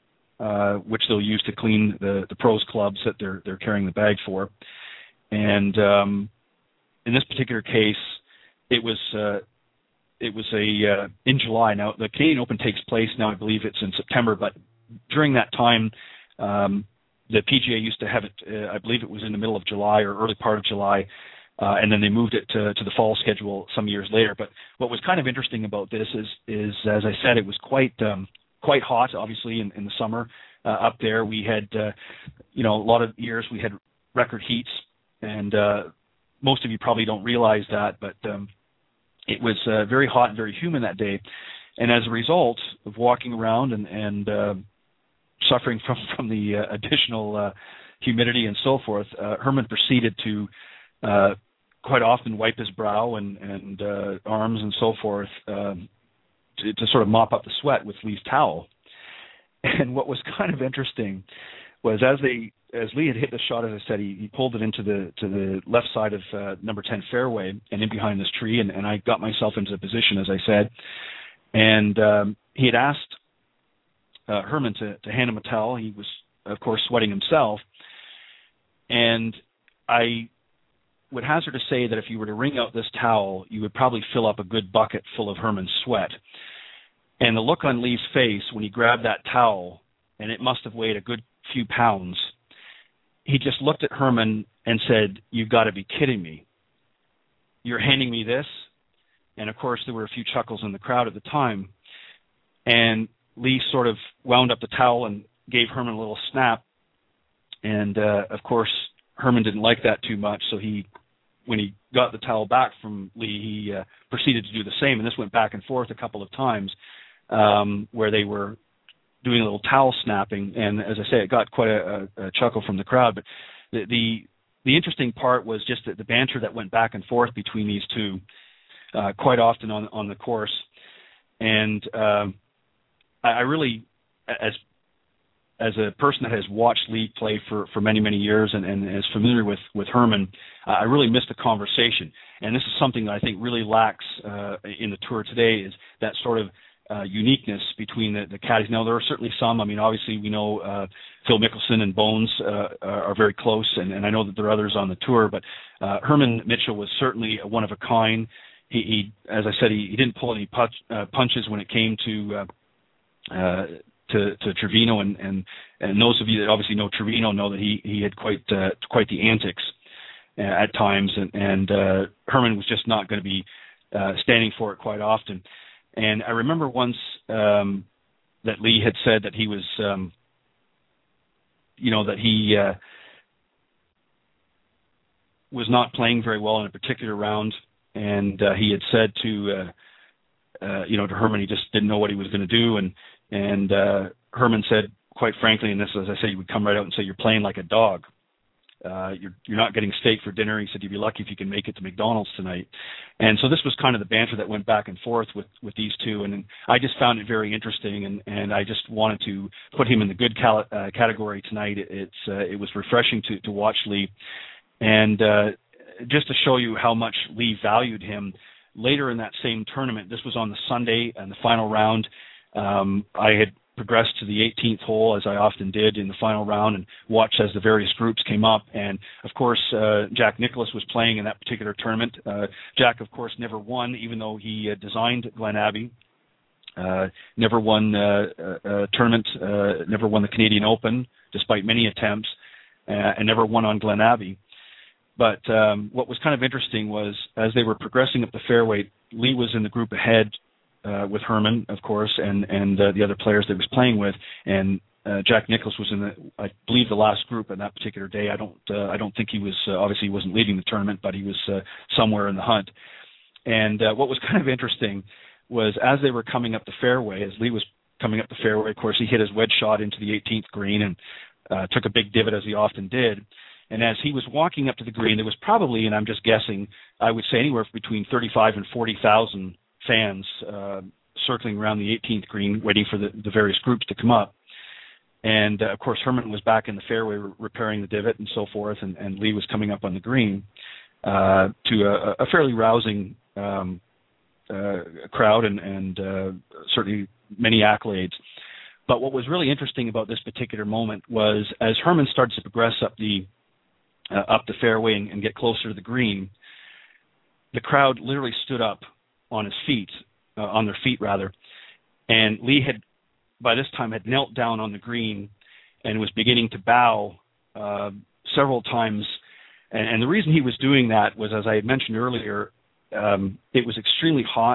uh, which they'll use to clean the, the pros clubs that they're they're carrying the bag for. And um, in this particular case, it was uh, it was a uh, in July. Now the Canadian Open takes place now. I believe it's in September, but during that time, um, the P G A used to have it. Uh, I believe it was in the middle of July or early part of July. Uh, and then they moved it to, to the fall schedule some years later. But what was kind of interesting about this is, is as I said, it was quite um, quite hot, obviously, in, in the summer uh, up there. We had, uh, you know, a lot of years we had record heats, and uh, most of you probably don't realize that, but um, it was uh, very hot and very humid that day. And as a result of walking around and, and uh, suffering from, from the uh, additional uh, humidity and so forth, uh, Herman proceeded to Uh, quite often wipe his brow and, and uh, arms and so forth um, to, to sort of mop up the sweat with Lee's towel. And what was kind of interesting was as they as Lee had hit the shot, as I said, he, he pulled it into the to the left side of uh, number ten fairway and in behind this tree, and, and I got myself into the position, as I said. And um, he had asked uh, Herman to, to hand him a towel. He was, of course, sweating himself. And I would hazard to say that if you were to wring out this towel, you would probably fill up a good bucket full of Herman's sweat. And the look on Lee's face when he grabbed that towel, and it must have weighed a good few pounds, he just looked at Herman and said, "You've got to be kidding me. You're handing me this?" And, of course, there were a few chuckles in the crowd at the time. And Lee sort of wound up the towel and gave Herman a little snap. And, uh, of course, Herman didn't like that too much, so he, when he got the towel back from Lee, he uh, proceeded to do the same. And this went back and forth a couple of times um, where they were doing a little towel snapping. And as I say, it got quite a, a, a chuckle from the crowd. But the, the the interesting part was just that the banter that went back and forth between these two uh, quite often on on the course. And um, I, I really, as as a person that has watched Lee play for, for many, many years and, and is familiar with, with Herman, uh, I really missed the conversation. And this is something that I think really lacks uh, in the tour today, is that sort of uh, uniqueness between the, the caddies. Now, there are certainly some. I mean, obviously, we know uh, Phil Mickelson and Bones uh, are very close, and, and I know that there are others on the tour, but uh, Herman Mitchell was certainly a one of a kind. He, he as I said, he, he didn't pull any punch, uh, punches when it came to uh, uh, To, to Trevino, and, and and those of you that obviously know Trevino know that he he had quite uh, quite the antics uh, at times, and, and uh, Herman was just not going to be uh, standing for it quite often. And I remember once um, that Lee had said that he was, um, you know, that he uh, was not playing very well in a particular round, and uh, he had said to uh, uh, you know to Herman he just didn't know what he was going to do, and And uh, Herman said, quite frankly, and this, as I say, he would come right out and say, "You're playing like a dog. Uh, you're you're not getting steak for dinner." He said, "You'd be lucky if you can make it to McDonald's tonight." And so this was kind of the banter that went back and forth with, with these two, and I just found it very interesting, and, and I just wanted to put him in the good cal- uh, category tonight. It, it's uh, it was refreshing to, to watch Lee, and uh, just to show you how much Lee valued him. Later in that same tournament, this was on the Sunday and the final round. Um, I had progressed to the eighteenth hole, as I often did in the final round, and watched as the various groups came up. And, of course, uh, Jack Nicklaus was playing in that particular tournament. Uh, Jack, of course, never won, even though he uh, designed Glen Abbey. Uh, never won uh, a, a tournament, uh, never won the Canadian Open, despite many attempts, uh, and never won on Glen Abbey. But um, what was kind of interesting was, as they were progressing up the fairway, Lee was in the group ahead, Uh, with Herman, of course, and and uh, the other players that he was playing with, and uh, Jack Nicklaus was in the, I believe, the last group on that particular day. I don't, uh, I don't think he was. Uh, obviously, he wasn't leading the tournament, but he was uh, somewhere in the hunt. And uh, what was kind of interesting was, as they were coming up the fairway, as Lee was coming up the fairway, of course, he hit his wedge shot into the eighteenth green and uh, took a big divot, as he often did. And as he was walking up to the green, there was probably, and I'm just guessing, I would say anywhere between thirty-five and forty thousand fans uh, circling around the eighteenth green, waiting for the, the various groups to come up. And, uh, of course, Herman was back in the fairway re- repairing the divot and so forth, and, and Lee was coming up on the green uh, to a, a fairly rousing um, uh, crowd and, and uh, certainly many accolades. But what was really interesting about this particular moment was as Herman started to progress up the uh, up the fairway and, and get closer to the green, the crowd literally stood up on his feet, uh, on their feet rather, and Lee had, by this time, had knelt down on the green and was beginning to bow uh, several times. And, and the reason he was doing that was, as I had mentioned earlier, um, it was extremely hot,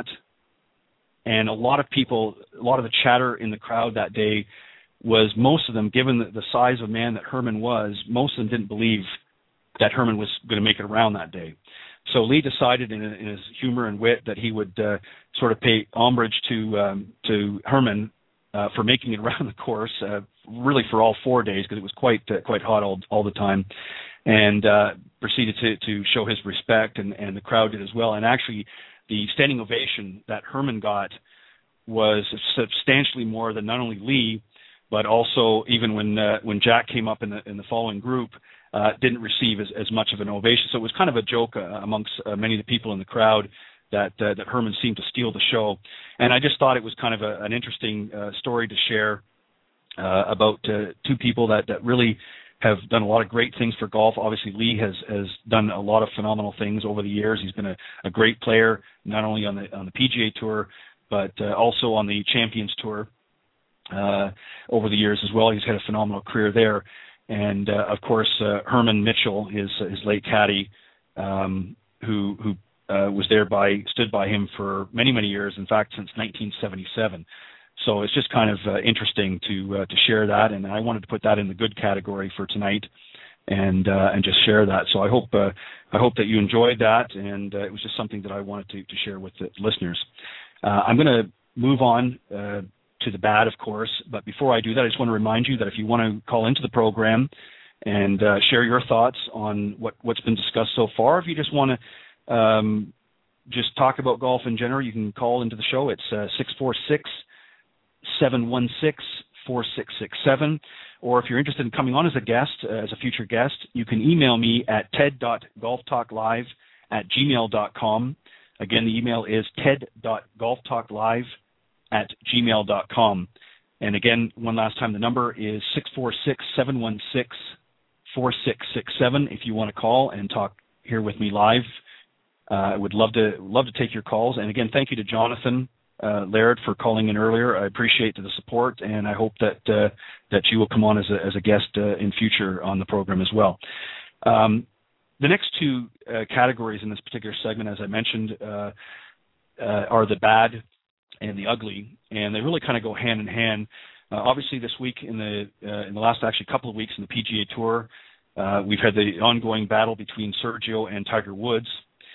and a lot of people, a lot of the chatter in the crowd that day was most of them, given the, the size of man that Herman was, most of them didn't believe that Herman was going to make it around that day. So Lee decided in, in his humor and wit that he would uh, sort of pay homage to um, to Herman uh, for making it around the course, uh, really for all four days because it was quite uh, quite hot all, all the time, and uh, proceeded to, to show his respect, and, and the crowd did as well. And actually, the standing ovation that Herman got was substantially more than not only Lee, but also even when uh, when Jack came up in the in the following group, uh, didn't receive as, as much of an ovation. So it was kind of a joke uh, amongst uh, many of the people in the crowd that uh, that Herman seemed to steal the show. And I just thought it was kind of a, an interesting uh, story to share uh, about uh, two people that, that really have done a lot of great things for golf. Obviously, Lee has, has done a lot of phenomenal things over the years. He's been a, a great player, not only on the on the P G A Tour, but uh, also on the Champions Tour uh, over the years as well. He's had a phenomenal career there. And, uh, of course, uh, Herman Mitchell, his his late caddy, um, who who uh, was there by, stood by him for many, many years, in fact, since nineteen seventy-seven. So it's just kind of uh, interesting to uh, to share that, and I wanted to put that in the good category for tonight, and uh, and just share that. So I hope uh, I hope that you enjoyed that, and uh, it was just something that I wanted to, to share with the listeners. Uh, I'm going to move on uh, to the bad, of course, but before I do that, I just want to remind you that if you want to call into the program and uh, share your thoughts on what, what's been discussed so far, if you just want to um, just talk about golf in general, you can call into the show. It's uh, six four six, seven one six, four six six seven, or if you're interested in coming on as a guest, uh, as a future guest, you can email me at ted dot golf talk live at gmail dot com. Again, the email is ted dot golf talk live at gmail dot com. And again, one last time, the number is six four six, seven one six, four six six seven if you want to call and talk here with me live. Uh, I would love to love to take your calls. And again, thank you to Jonathan uh, Laird for calling in earlier. I appreciate the support, and I hope that uh, that you will come on as a, as a guest uh, in future on the program as well. Um, the next two uh, categories in this particular segment, as I mentioned, uh, uh, are the bad and the ugly, and they really kind of go hand in hand. Uh, obviously, this week in the uh, in the last actually couple of weeks in the P G A Tour, uh, we've had the ongoing battle between Sergio and Tiger Woods.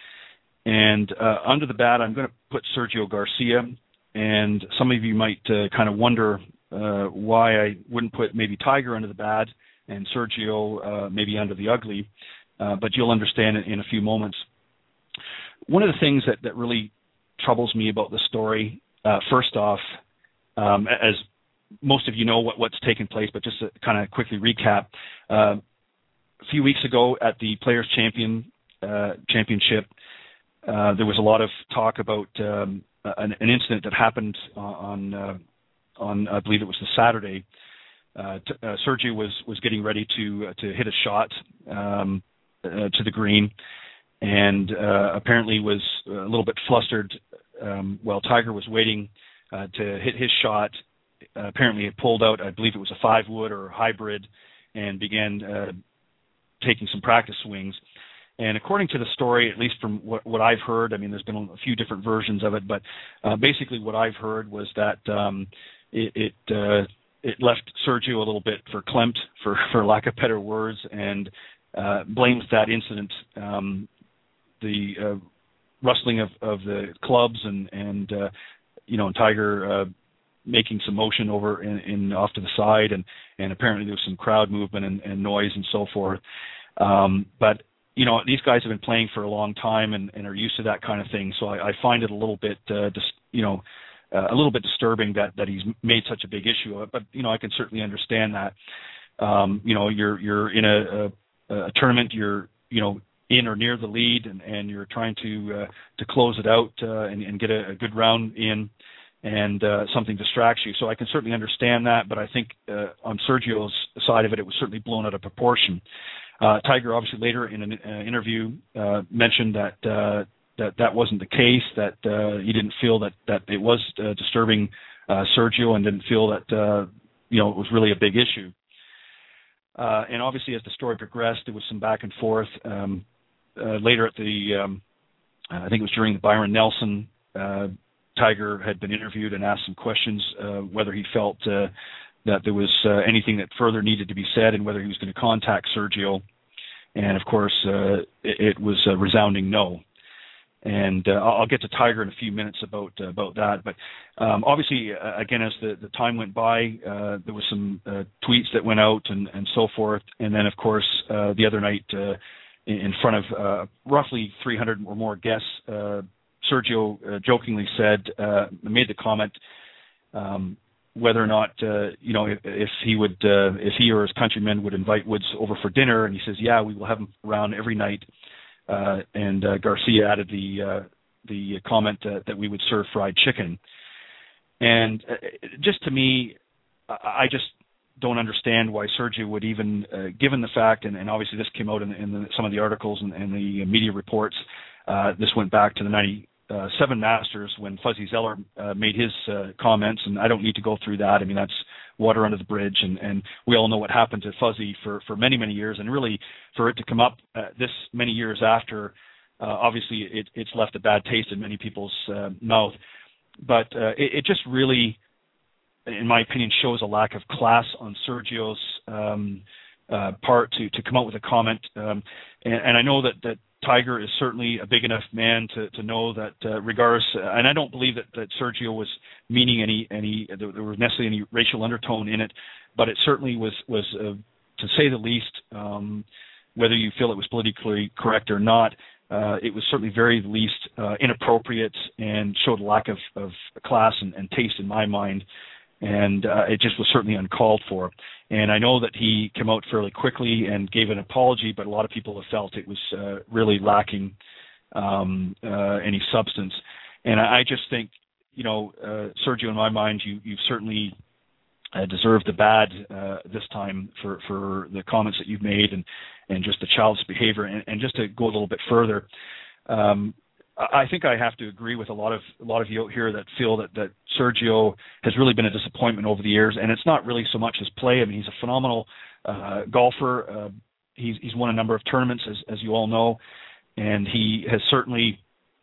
And uh, under the bad, I'm going to put Sergio Garcia. And some of you might uh, kind of wonder uh, why I wouldn't put maybe Tiger under the bad and Sergio uh, maybe under the ugly. Uh, but you'll understand it in a few moments. One of the things that, that really troubles me about the story, uh, first off, um, as most of you know what, what's taken place, but just to kind of quickly recap, uh, a few weeks ago at the Players Champion uh, Championship, uh, there was a lot of talk about um, an, an incident that happened on, uh, on I believe it was the Saturday. Uh, t- uh, Sergio was, was getting ready to uh, to hit a shot um, uh, to the green, and uh, apparently was a little bit flustered um, while Tiger was waiting uh, to hit his shot. Uh, apparently it pulled out, I believe it was a five wood or a hybrid, and began uh, taking some practice swings. And according to the story, at least from what, what I've heard, I mean, there's been a few different versions of it, but uh, basically what I've heard was that um, it it, uh, it left Sergio a little bit verklempt, for, for lack of better words, and uh, blames that incident, um, the uh, rustling of, of the clubs and, and uh, you know, and Tiger uh, making some motion over in, in off to the side, and, and apparently there was some crowd movement and, and noise and so forth. Um, but, you know, these guys have been playing for a long time and, and are used to that kind of thing. So I, I find it a little bit, uh, dis, you know, uh, a little bit disturbing that, that he's made such a big issue of it. But, you know, I can certainly understand that. Um, you know, you're you're in a, a, a tournament, you're, you know, in or near the lead, and, and you're trying to uh, to close it out uh, and, and get a, a good round in. and uh, something distracts you. So I can certainly understand that, but I think uh, on Sergio's side of it, it was certainly blown out of proportion. Uh, Tiger obviously later in an uh, interview uh, mentioned that uh, that that wasn't the case, that uh, he didn't feel that, that it was uh, disturbing uh, Sergio, and didn't feel that uh, you know it was really a big issue. Uh, and obviously as the story progressed, there was some back and forth. Um, uh, later at the, um, I think it was during the Byron Nelson, uh, Tiger had been interviewed and asked some questions, uh, whether he felt uh, that there was uh, anything that further needed to be said and whether he was going to contact Sergio. And, of course, uh, it, it was a resounding no. And uh, I'll get to Tiger in a few minutes about uh, about that. But um, obviously, uh, again, as the, the time went by, uh, there was some uh, tweets that went out and, and so forth. And then, of course, uh, the other night, uh, in front of uh, roughly three hundred or more guests, uh, Sergio uh, jokingly said, uh, made the comment, um, whether or not, uh, you know, if, if he would, uh, if he or his countrymen would invite Woods over for dinner, and he says, yeah, we will have him around every night. Uh, and uh, Garcia added the uh, the comment uh, that we would serve fried chicken. And uh, just to me, I just don't understand why Sergio would even, uh, given the fact, and, and obviously this came out in, in the, some of the articles and, and the media reports, uh, this went back to the ninety-seven Masters when Fuzzy Zoeller uh, made his uh, comments, and I don't need to go through that. I mean, that's water under the bridge, and, and we all know what happened to Fuzzy for, for many, many years, and really for it to come up uh, this many years after, uh, obviously it, it's left a bad taste in many people's uh, mouth. But uh, it, it just really, in my opinion, shows a lack of class on Sergio's um, uh, part to, to come out with a comment. Um, and, and I know that, that Tiger is certainly a big enough man to, to know that uh, regardless, uh, and I don't believe that, that Sergio was meaning any, any there, there was necessarily any racial undertone in it, but it certainly was, was uh, to say the least, um, whether you feel it was politically correct or not, uh, it was certainly very least uh, inappropriate and showed a lack of, of class and, and taste in my mind. And uh, it just was certainly uncalled for. And I know that he came out fairly quickly and gave an apology, but a lot of people have felt it was uh, really lacking um, uh, any substance. And I, I just think, you know, uh, Sergio, in my mind, you, you've certainly uh, deserved the bad uh, this time for, for the comments that you've made and, and just the childish behavior. And, and just to go a little bit further, um, I think I have to agree with a lot of a lot of you out here that feel that, that Sergio has really been a disappointment over the years, and it's not really so much his play. I mean, he's a phenomenal uh, golfer. Uh, he's he's won a number of tournaments, as as you all know, and he has certainly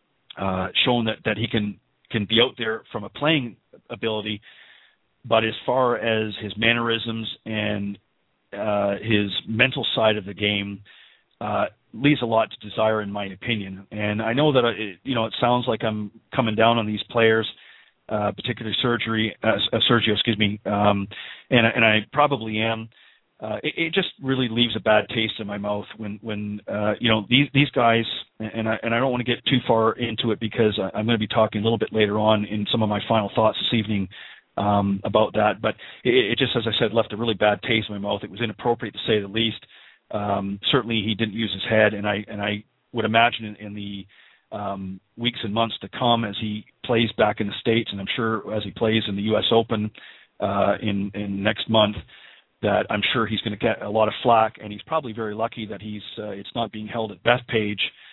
uh, shown that, that he can can be out there from a playing ability. But as far as his mannerisms and uh, his mental side of the game, uh, leaves a lot to desire, in my opinion. And I know that it, you know it sounds like I'm coming down on these players, uh, particularly surgery, uh, uh, Sergio, excuse me, um, and and I probably am. Uh, it, it just really leaves a bad taste in my mouth when when uh, you know these these guys, and I and I don't want to get too far into it because I, I'm going to be talking a little bit later on in some of my final thoughts this evening um, about that. But it, it just, as I said, left a really bad taste in my mouth. It was inappropriate to say the least. Um, certainly, he didn't use his head, and I and I would imagine in, in the um, weeks and months to come, as he plays back in the States, and I'm sure as he plays in the U S Open uh, in in next month, that I'm sure he's going to get a lot of flack, and he's probably very lucky that he's uh, it's not being held at Bethpage.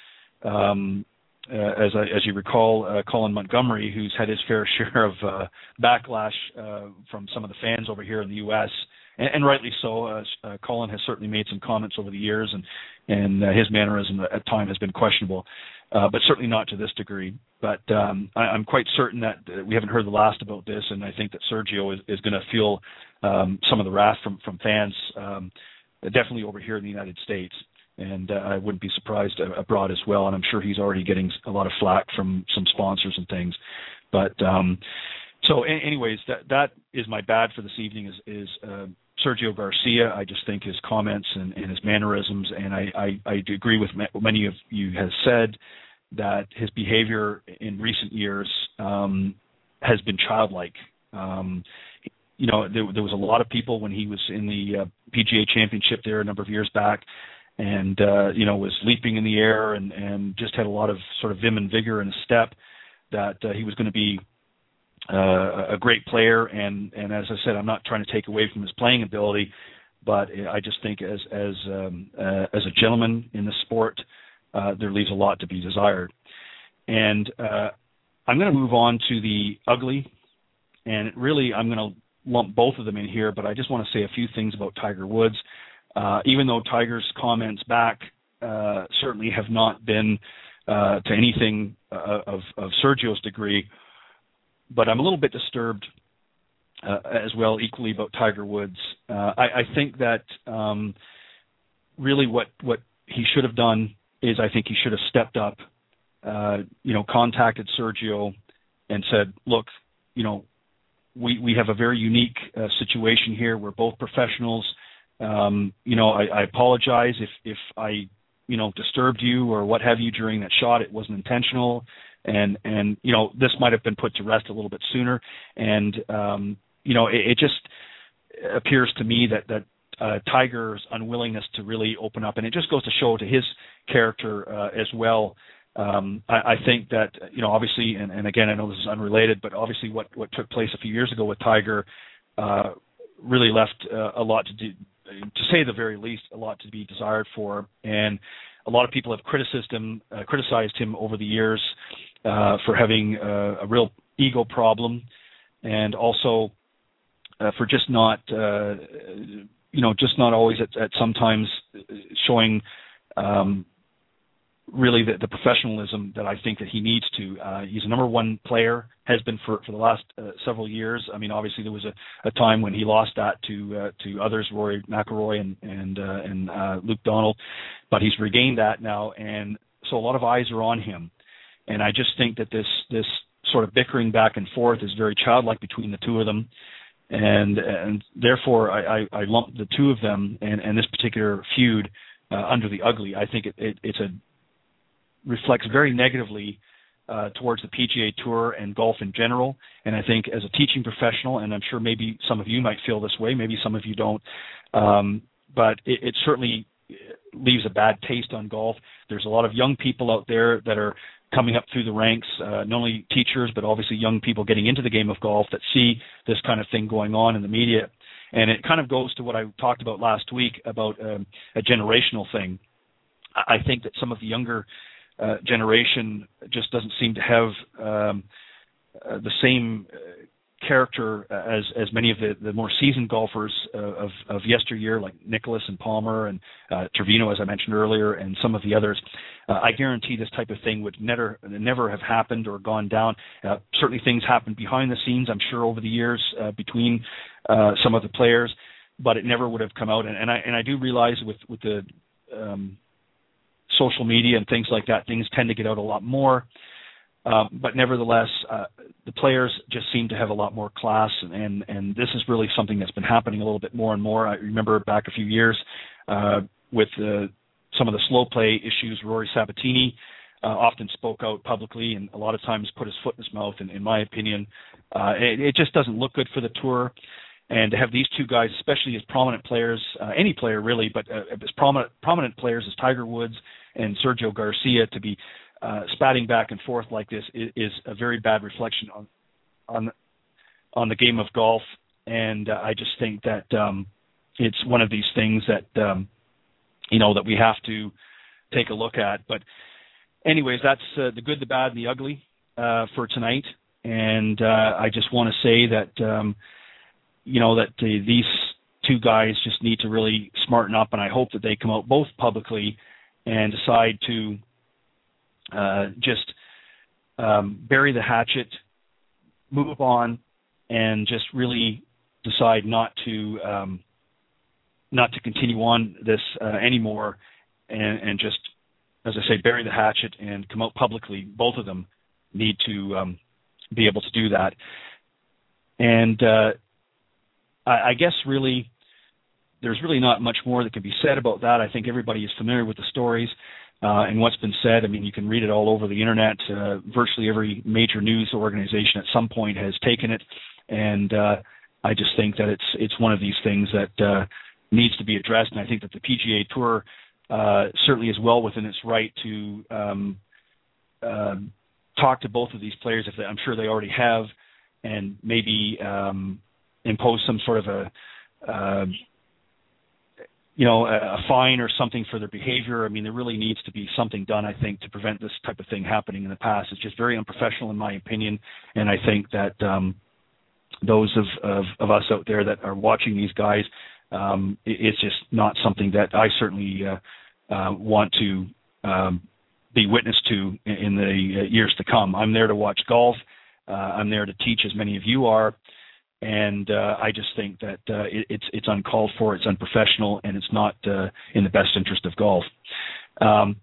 Um, uh, as I, as you recall, uh, Colin Montgomery, who's had his fair share of uh, backlash uh, from some of the fans over here in the U S, and, and rightly so. Uh, uh, Colin has certainly made some comments over the years, and and uh, his mannerism at times has been questionable, uh, but certainly not to this degree. But um, I, I'm quite certain that uh, we haven't heard the last about this, and I think that Sergio is, is going to feel um, some of the wrath from from fans, um, definitely over here in the United States. And uh, I wouldn't be surprised uh, abroad as well. And I'm sure he's already getting a lot of flack from some sponsors and things. But um, so, a- anyways, that that is my bad for this evening. Is is uh, Sergio Garcia. I just think his comments and, and his mannerisms, and I, I, I do agree with what many of you have said, that his behavior in recent years um, has been childlike. Um, you know, there, there was a lot of people when he was in the uh, P G A Championship there a number of years back, and, uh, you know, was leaping in the air and, and just had a lot of sort of vim and vigor in his step, that uh, he was going to be uh, a great player, and, and as I said, I'm not trying to take away from his playing ability, but I just think as as um, uh, as a gentleman in the sport, uh, there leaves a lot to be desired. And uh, I'm going to move on to the ugly, and really I'm going to lump both of them in here, but I just want to say a few things about Tiger Woods. Uh, even though Tiger's comments back uh, certainly have not been uh, to anything uh, of, of Sergio's degree, but I'm a little bit disturbed uh, as well, equally, about Tiger Woods. Uh, I, I think that um, really what, what he should have done is I think he should have stepped up, uh, you know, contacted Sergio and said, look, you know, we, we have a very unique uh, situation here. We're both professionals. Um, you know, I, I apologize if, if I, you know, disturbed you or what have you during that shot. It wasn't intentional. And, and, you know, this might have been put to rest a little bit sooner. And, um, you know, it, it just appears to me that, that uh, Tiger's unwillingness to really open up, and it just goes to show to his character uh, as well. Um, I, I think that, you know, obviously, and, and again, I know this is unrelated, but obviously what, what took place a few years ago with Tiger uh, really left uh, a lot to do, to say the very least, a lot to be desired for. And a lot of people have criticized him, uh, criticized him over the years uh, for having uh, a real ego problem, and also uh, for just not, uh, you know, just not always at, at sometimes showing um, really the, the professionalism that I think that he needs to. Uh, he's a number one player, has been for, for the last uh, several years. I mean, obviously there was a, a time when he lost that to uh, to others, Rory McIlroy and and, uh, and uh, Luke Donald, but he's regained that now, and so a lot of eyes are on him. And I just think that this this sort of bickering back and forth is very childlike between the two of them, and and therefore I, I, I lump the two of them and, and this particular feud uh, under the ugly. I think it, it, it's a reflects very negatively uh, towards the P G A Tour and golf in general. And I think as a teaching professional, and I'm sure maybe some of you might feel this way, maybe some of you don't, um, but it, it certainly leaves a bad taste on golf. There's a lot of young people out there that are coming up through the ranks, uh, not only teachers, but obviously young people getting into the game of golf that see this kind of thing going on in the media. And it kind of goes to what I talked about last week about um, a generational thing. I think that some of the younger Uh, generation just doesn't seem to have um, uh, the same uh, character as as many of the, the more seasoned golfers uh, of, of yesteryear, like Nicklaus and Palmer and uh, Trevino, as I mentioned earlier, and some of the others. Uh, I guarantee this type of thing would never never have happened or gone down. Uh, certainly things happened behind the scenes, I'm sure, over the years uh, between uh, some of the players, but it never would have come out. And, and I and I do realize with with the um, social media and things like that, things tend to get out a lot more. Um, but nevertheless, uh, the players just seem to have a lot more class, and, and, and this is really something that's been happening a little bit more and more. I remember back a few years uh, with uh, some of the slow play issues, Rory Sabatini uh, often spoke out publicly and a lot of times put his foot in his mouth, in, in my opinion. Uh, it, it just doesn't look good for the tour. And to have these two guys, especially as prominent players, uh, any player really, but uh, as prominent prominent players as Tiger Woods and Sergio Garcia, to be uh, spatting back and forth like this is, is a very bad reflection on on on the game of golf. And uh, I just think that um, it's one of these things that um, you know that we have to take a look at. But anyways, that's uh, the good, the bad, and the ugly uh, for tonight. And uh, I just want to say that. Um, you know, that uh, these two guys just need to really smarten up, and I hope that they come out both publicly and decide to uh, just um, bury the hatchet, move on, and just really decide not to um, not to continue on this uh, anymore, and, and just, as I say, bury the hatchet and come out publicly. Both of them need to um, be able to do that. And uh, I guess really there's really not much more that can be said about that. I think everybody is familiar with the stories uh, and what's been said. I mean, you can read it all over the internet. Uh, virtually every major news organization at some point has taken it, and uh, I just think that it's it's one of these things that uh, needs to be addressed. And I think that the P G A Tour uh, certainly is well within its right to um, uh, talk to both of these players, if they, I'm sure they already have, and maybe um, impose some sort of a uh, you know, a, a fine or something for their behavior. I mean, there really needs to be something done, I think, to prevent this type of thing happening in the past. It's just very unprofessional, in my opinion, and I think that um, those of, of, of us out there that are watching these guys, um, it, it's just not something that I certainly uh, uh, want to um, be witness to in, in the uh, years to come. I'm there to watch golf. Uh, I'm there to teach, as many of you are. And uh, I just think that uh, it, it's it's uncalled for, it's unprofessional, and it's not uh, in the best interest of golf. Um,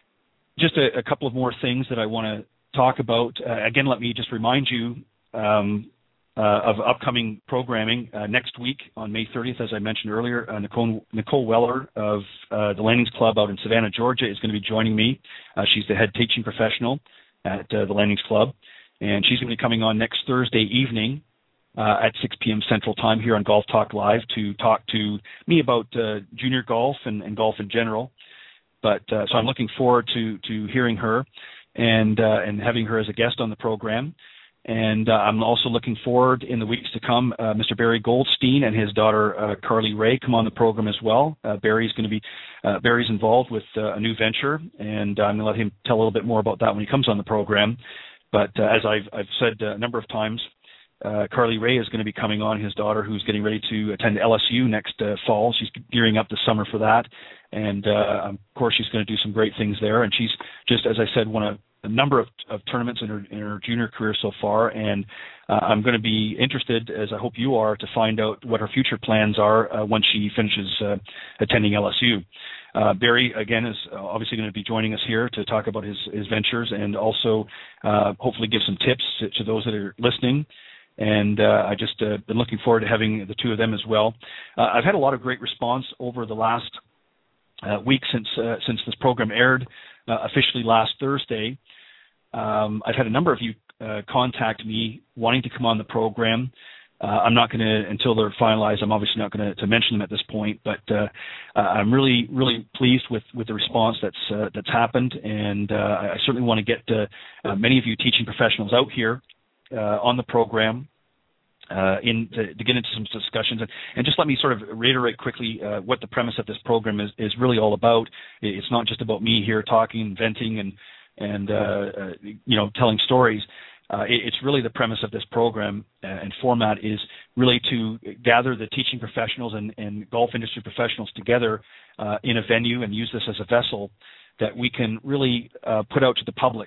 just a, a couple of more things that I want to talk about. Uh, again, let me just remind you um, uh, of upcoming programming. Uh, next week on May thirtieth, as I mentioned earlier, uh, Nicole, Nicole Weller of uh, the Landings Club out in Savannah, Georgia, is going to be joining me. Uh, she's the head teaching professional at uh, the Landings Club, and she's going to be coming on next Thursday evening Uh, at six p.m. Central Time here on Golf Talk Live to talk to me about uh, junior golf and, and golf in general. But uh, so I'm looking forward to to hearing her and uh, and having her as a guest on the program. And uh, I'm also looking forward in the weeks to come, uh, Mister Barry Goldstein and his daughter uh, Carly Ray come on the program as well. Uh, Barry's going to be uh, Barry's involved with uh, a new venture, and I'm going to let him tell a little bit more about that when he comes on the program. But uh, as I've I've said a number of times, Uh, Carly Ray is going to be coming on, his daughter, who's getting ready to attend L S U next uh, fall. She's gearing up this summer for that. And, uh, of course, she's going to do some great things there. And she's just, as I said, won a, a number of, of tournaments in her, in her junior career so far. And uh, I'm going to be interested, as I hope you are, to find out what her future plans are uh, once she finishes uh, attending L S U. Uh, Barry, again, is obviously going to be joining us here to talk about his, his ventures and also uh, hopefully give some tips to, to those that are listening. And uh, I just uh, been looking forward to having the two of them as well. Uh, I've had a lot of great response over the last uh, week since uh, since this program aired uh, officially last Thursday. Um, I've had a number of you uh, contact me wanting to come on the program. Uh, I'm not going to, until they're finalized, I'm obviously not going to mention them at this point, but uh, I'm really, really pleased with, with the response that's uh, that's happened, and uh, I certainly want to get uh, uh, many of you teaching professionals out here uh, on the program uh, in to, to get into some discussions. And, and just let me sort of reiterate quickly uh, what the premise of this program is, is really all about. It's not just about me here talking, venting, and, and uh, uh, you know, telling stories. Uh, it, it's really the premise of this program uh, and format is really to gather the teaching professionals and, and golf industry professionals together uh, in a venue and use this as a vessel that we can really uh, put out to the public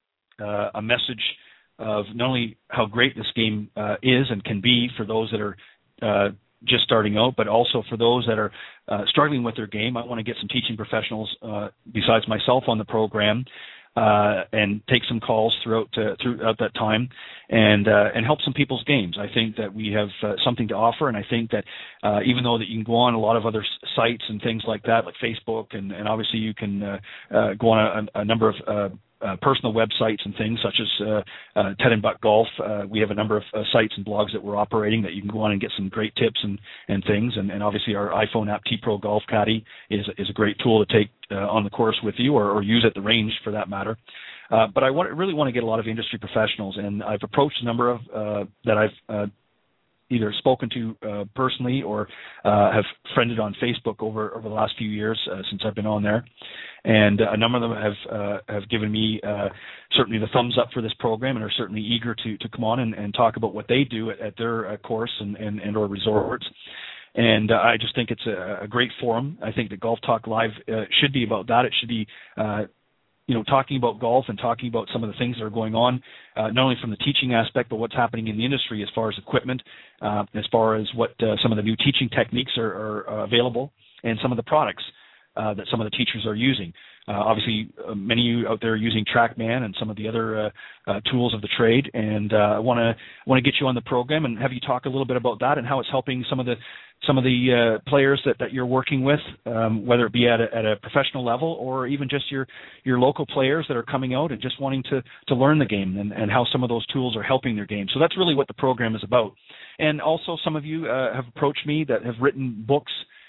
uh, a message of not only how great this game uh, is and can be for those that are uh, just starting out, but also for those that are uh, struggling with their game. I want to get some teaching professionals uh, besides myself on the program uh, and take some calls throughout uh, throughout that time and uh, and help some people's games. I think that we have uh, something to offer, and I think that uh, even though that you can go on a lot of other sites and things like that, like Facebook, and, and obviously you can uh, uh, go on a, a number of uh, Uh, personal websites and things such as uh, uh, Ted and Buck Golf. Uh, we have a number of uh, sites and blogs that we're operating that you can go on and get some great tips and, and things. And, and obviously our iPhone app, T Pro Golf Caddy, is, is a great tool to take uh, on the course with you or, or use at the range for that matter. Uh, but I want, really want to get a lot of industry professionals, and I've approached a number of uh, that I've uh, either spoken to uh, personally or uh, have friended on Facebook over, over the last few years uh, since I've been on there. And uh, a number of them have uh, have given me uh, certainly the thumbs up for this program and are certainly eager to, to come on and, and talk about what they do at, at their uh, course and, and, and or resorts. And uh, I just think it's a, a great forum. I think that Golf Talk Live uh, should be about that. It should be uh, you know, talking about golf and talking about some of the things that are going on, uh, not only from the teaching aspect, but what's happening in the industry as far as equipment, uh, as far as what uh, some of the new teaching techniques are, are uh, available, and some of the products uh, that some of the teachers are using. Uh, obviously, uh, many of you out there are using TrackMan and some of the other uh, uh, tools of the trade, and uh, I want to want to get you on the program and have you talk a little bit about that and how it's helping some of the some of the uh, players that, that you're working with, um, whether it be at a, at a professional level or even just your your local players that are coming out and just wanting to to learn the game and, and how some of those tools are helping their game. So that's really what the program is about. And also, some of you uh, have approached me that have written books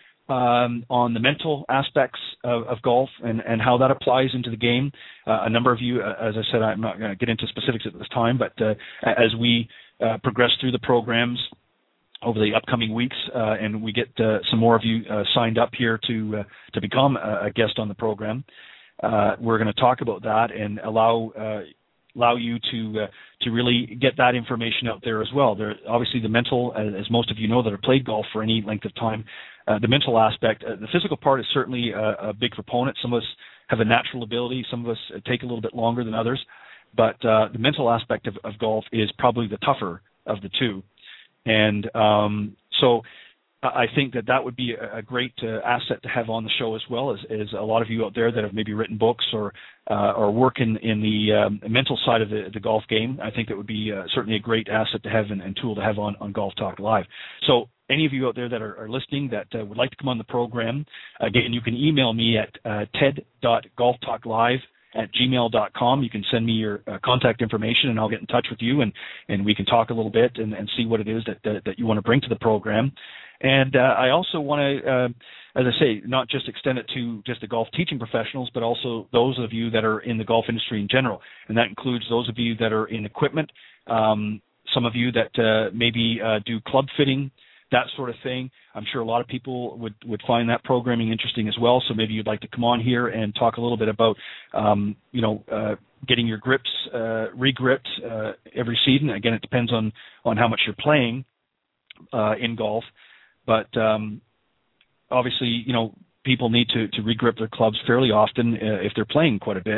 Um, on the mental aspects of, of golf and, and how that applies into the game. Uh, a number of you, uh, as I said, I'm not going to get into specifics at this time, but uh, as we uh, progress through the programs over the upcoming weeks, uh, and we get uh, some more of you uh, signed up here to uh, to become a, a guest on the program. Uh, we're going to talk about that and allow uh, allow you to uh, to really get that information out there as well. There, obviously, the mental, as most of you know that have played golf for any length of time, uh, the mental aspect, uh, the physical part is certainly a, a big proponent. Some of us have a natural ability. Some of us take a little bit longer than others. But uh, the mental aspect of, of golf is probably the tougher of the two. And um, so I think that that would be a, a great uh, asset to have on the show as well, as, as a lot of you out there that have maybe written books or uh, or work in, in the um, mental side of the, the golf game. I think that would be uh, certainly a great asset to have and, and tool to have on, on Golf Talk Live. So any of you out there that are, are listening that uh, would like to come on the program, again, you can email me at uh, ted dot golf talk live at gmail dot com. You can send me your uh, contact information, and I'll get in touch with you, and, and we can talk a little bit and, and see what it is that, that, that you want to bring to the program. And uh, I also want to, uh, as I say, not just extend it to just the golf teaching professionals, but also those of you that are in the golf industry in general. And that includes those of you that are in equipment, um, some of you that uh, maybe uh, do club fitting, that sort of thing. I'm sure a lot of people would, would find that programming interesting as well. So maybe you'd like to come on here and talk a little bit about, um, you know, uh, getting your grips uh, re-gripped uh, every season. Again, it depends on, on how much you're playing uh, in golf. But um, obviously, you know, people need to, to re-grip their clubs fairly often uh, if they're playing quite a bit,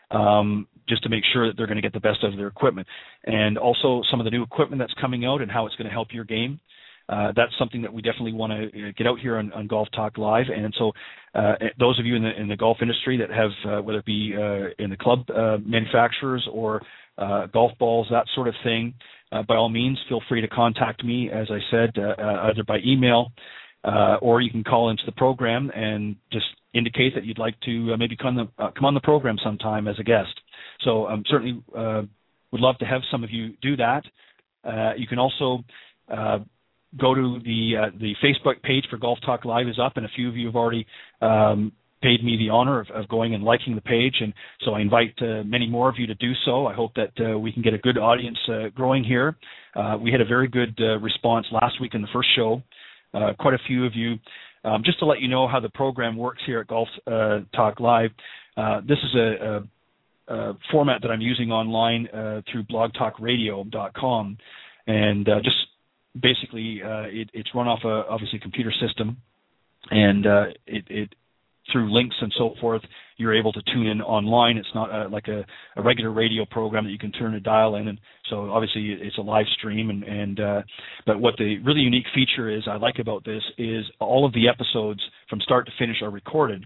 um, just to make sure that they're going to get the best out of their equipment. And also some of the new equipment that's coming out and how it's going to help your game. Uh, that's something that we definitely want to get out here on, on Golf Talk Live. And so uh, those of you in the, in the golf industry that have, uh, whether it be uh, in the club uh, manufacturers or uh, golf balls, that sort of thing, uh, by all means, feel free to contact me, as I said, uh, uh, either by email uh, or you can call into the program and just indicate that you'd like to uh, maybe come, the, uh, come on the program sometime as a guest. So um, certainly uh, would love to have some of you do that. Uh, you can also uh, go to the uh, the Facebook page for Golf Talk Live is up, and a few of you have already um, paid me the honor of, of going and liking the page, and so I invite uh, many more of you to do so. I hope that uh, we can get a good audience uh, growing here. Uh, we had a very good uh, response last week in the first show. Uh, quite a few of you. Um, just to let you know how the program works here at Golf uh, Talk Live, uh, this is a, a, a format that I'm using online uh, through blog talk radio dot com, and uh, just basically uh, it, it's run off a obviously computer system, and uh, it, it through links and so forth, you're able to tune in online. It's not uh, like a, a regular radio program that you can turn a dial in, and so obviously it's a live stream. And, and uh, but what the really unique feature is I like about this is all of the episodes from start to finish are recorded,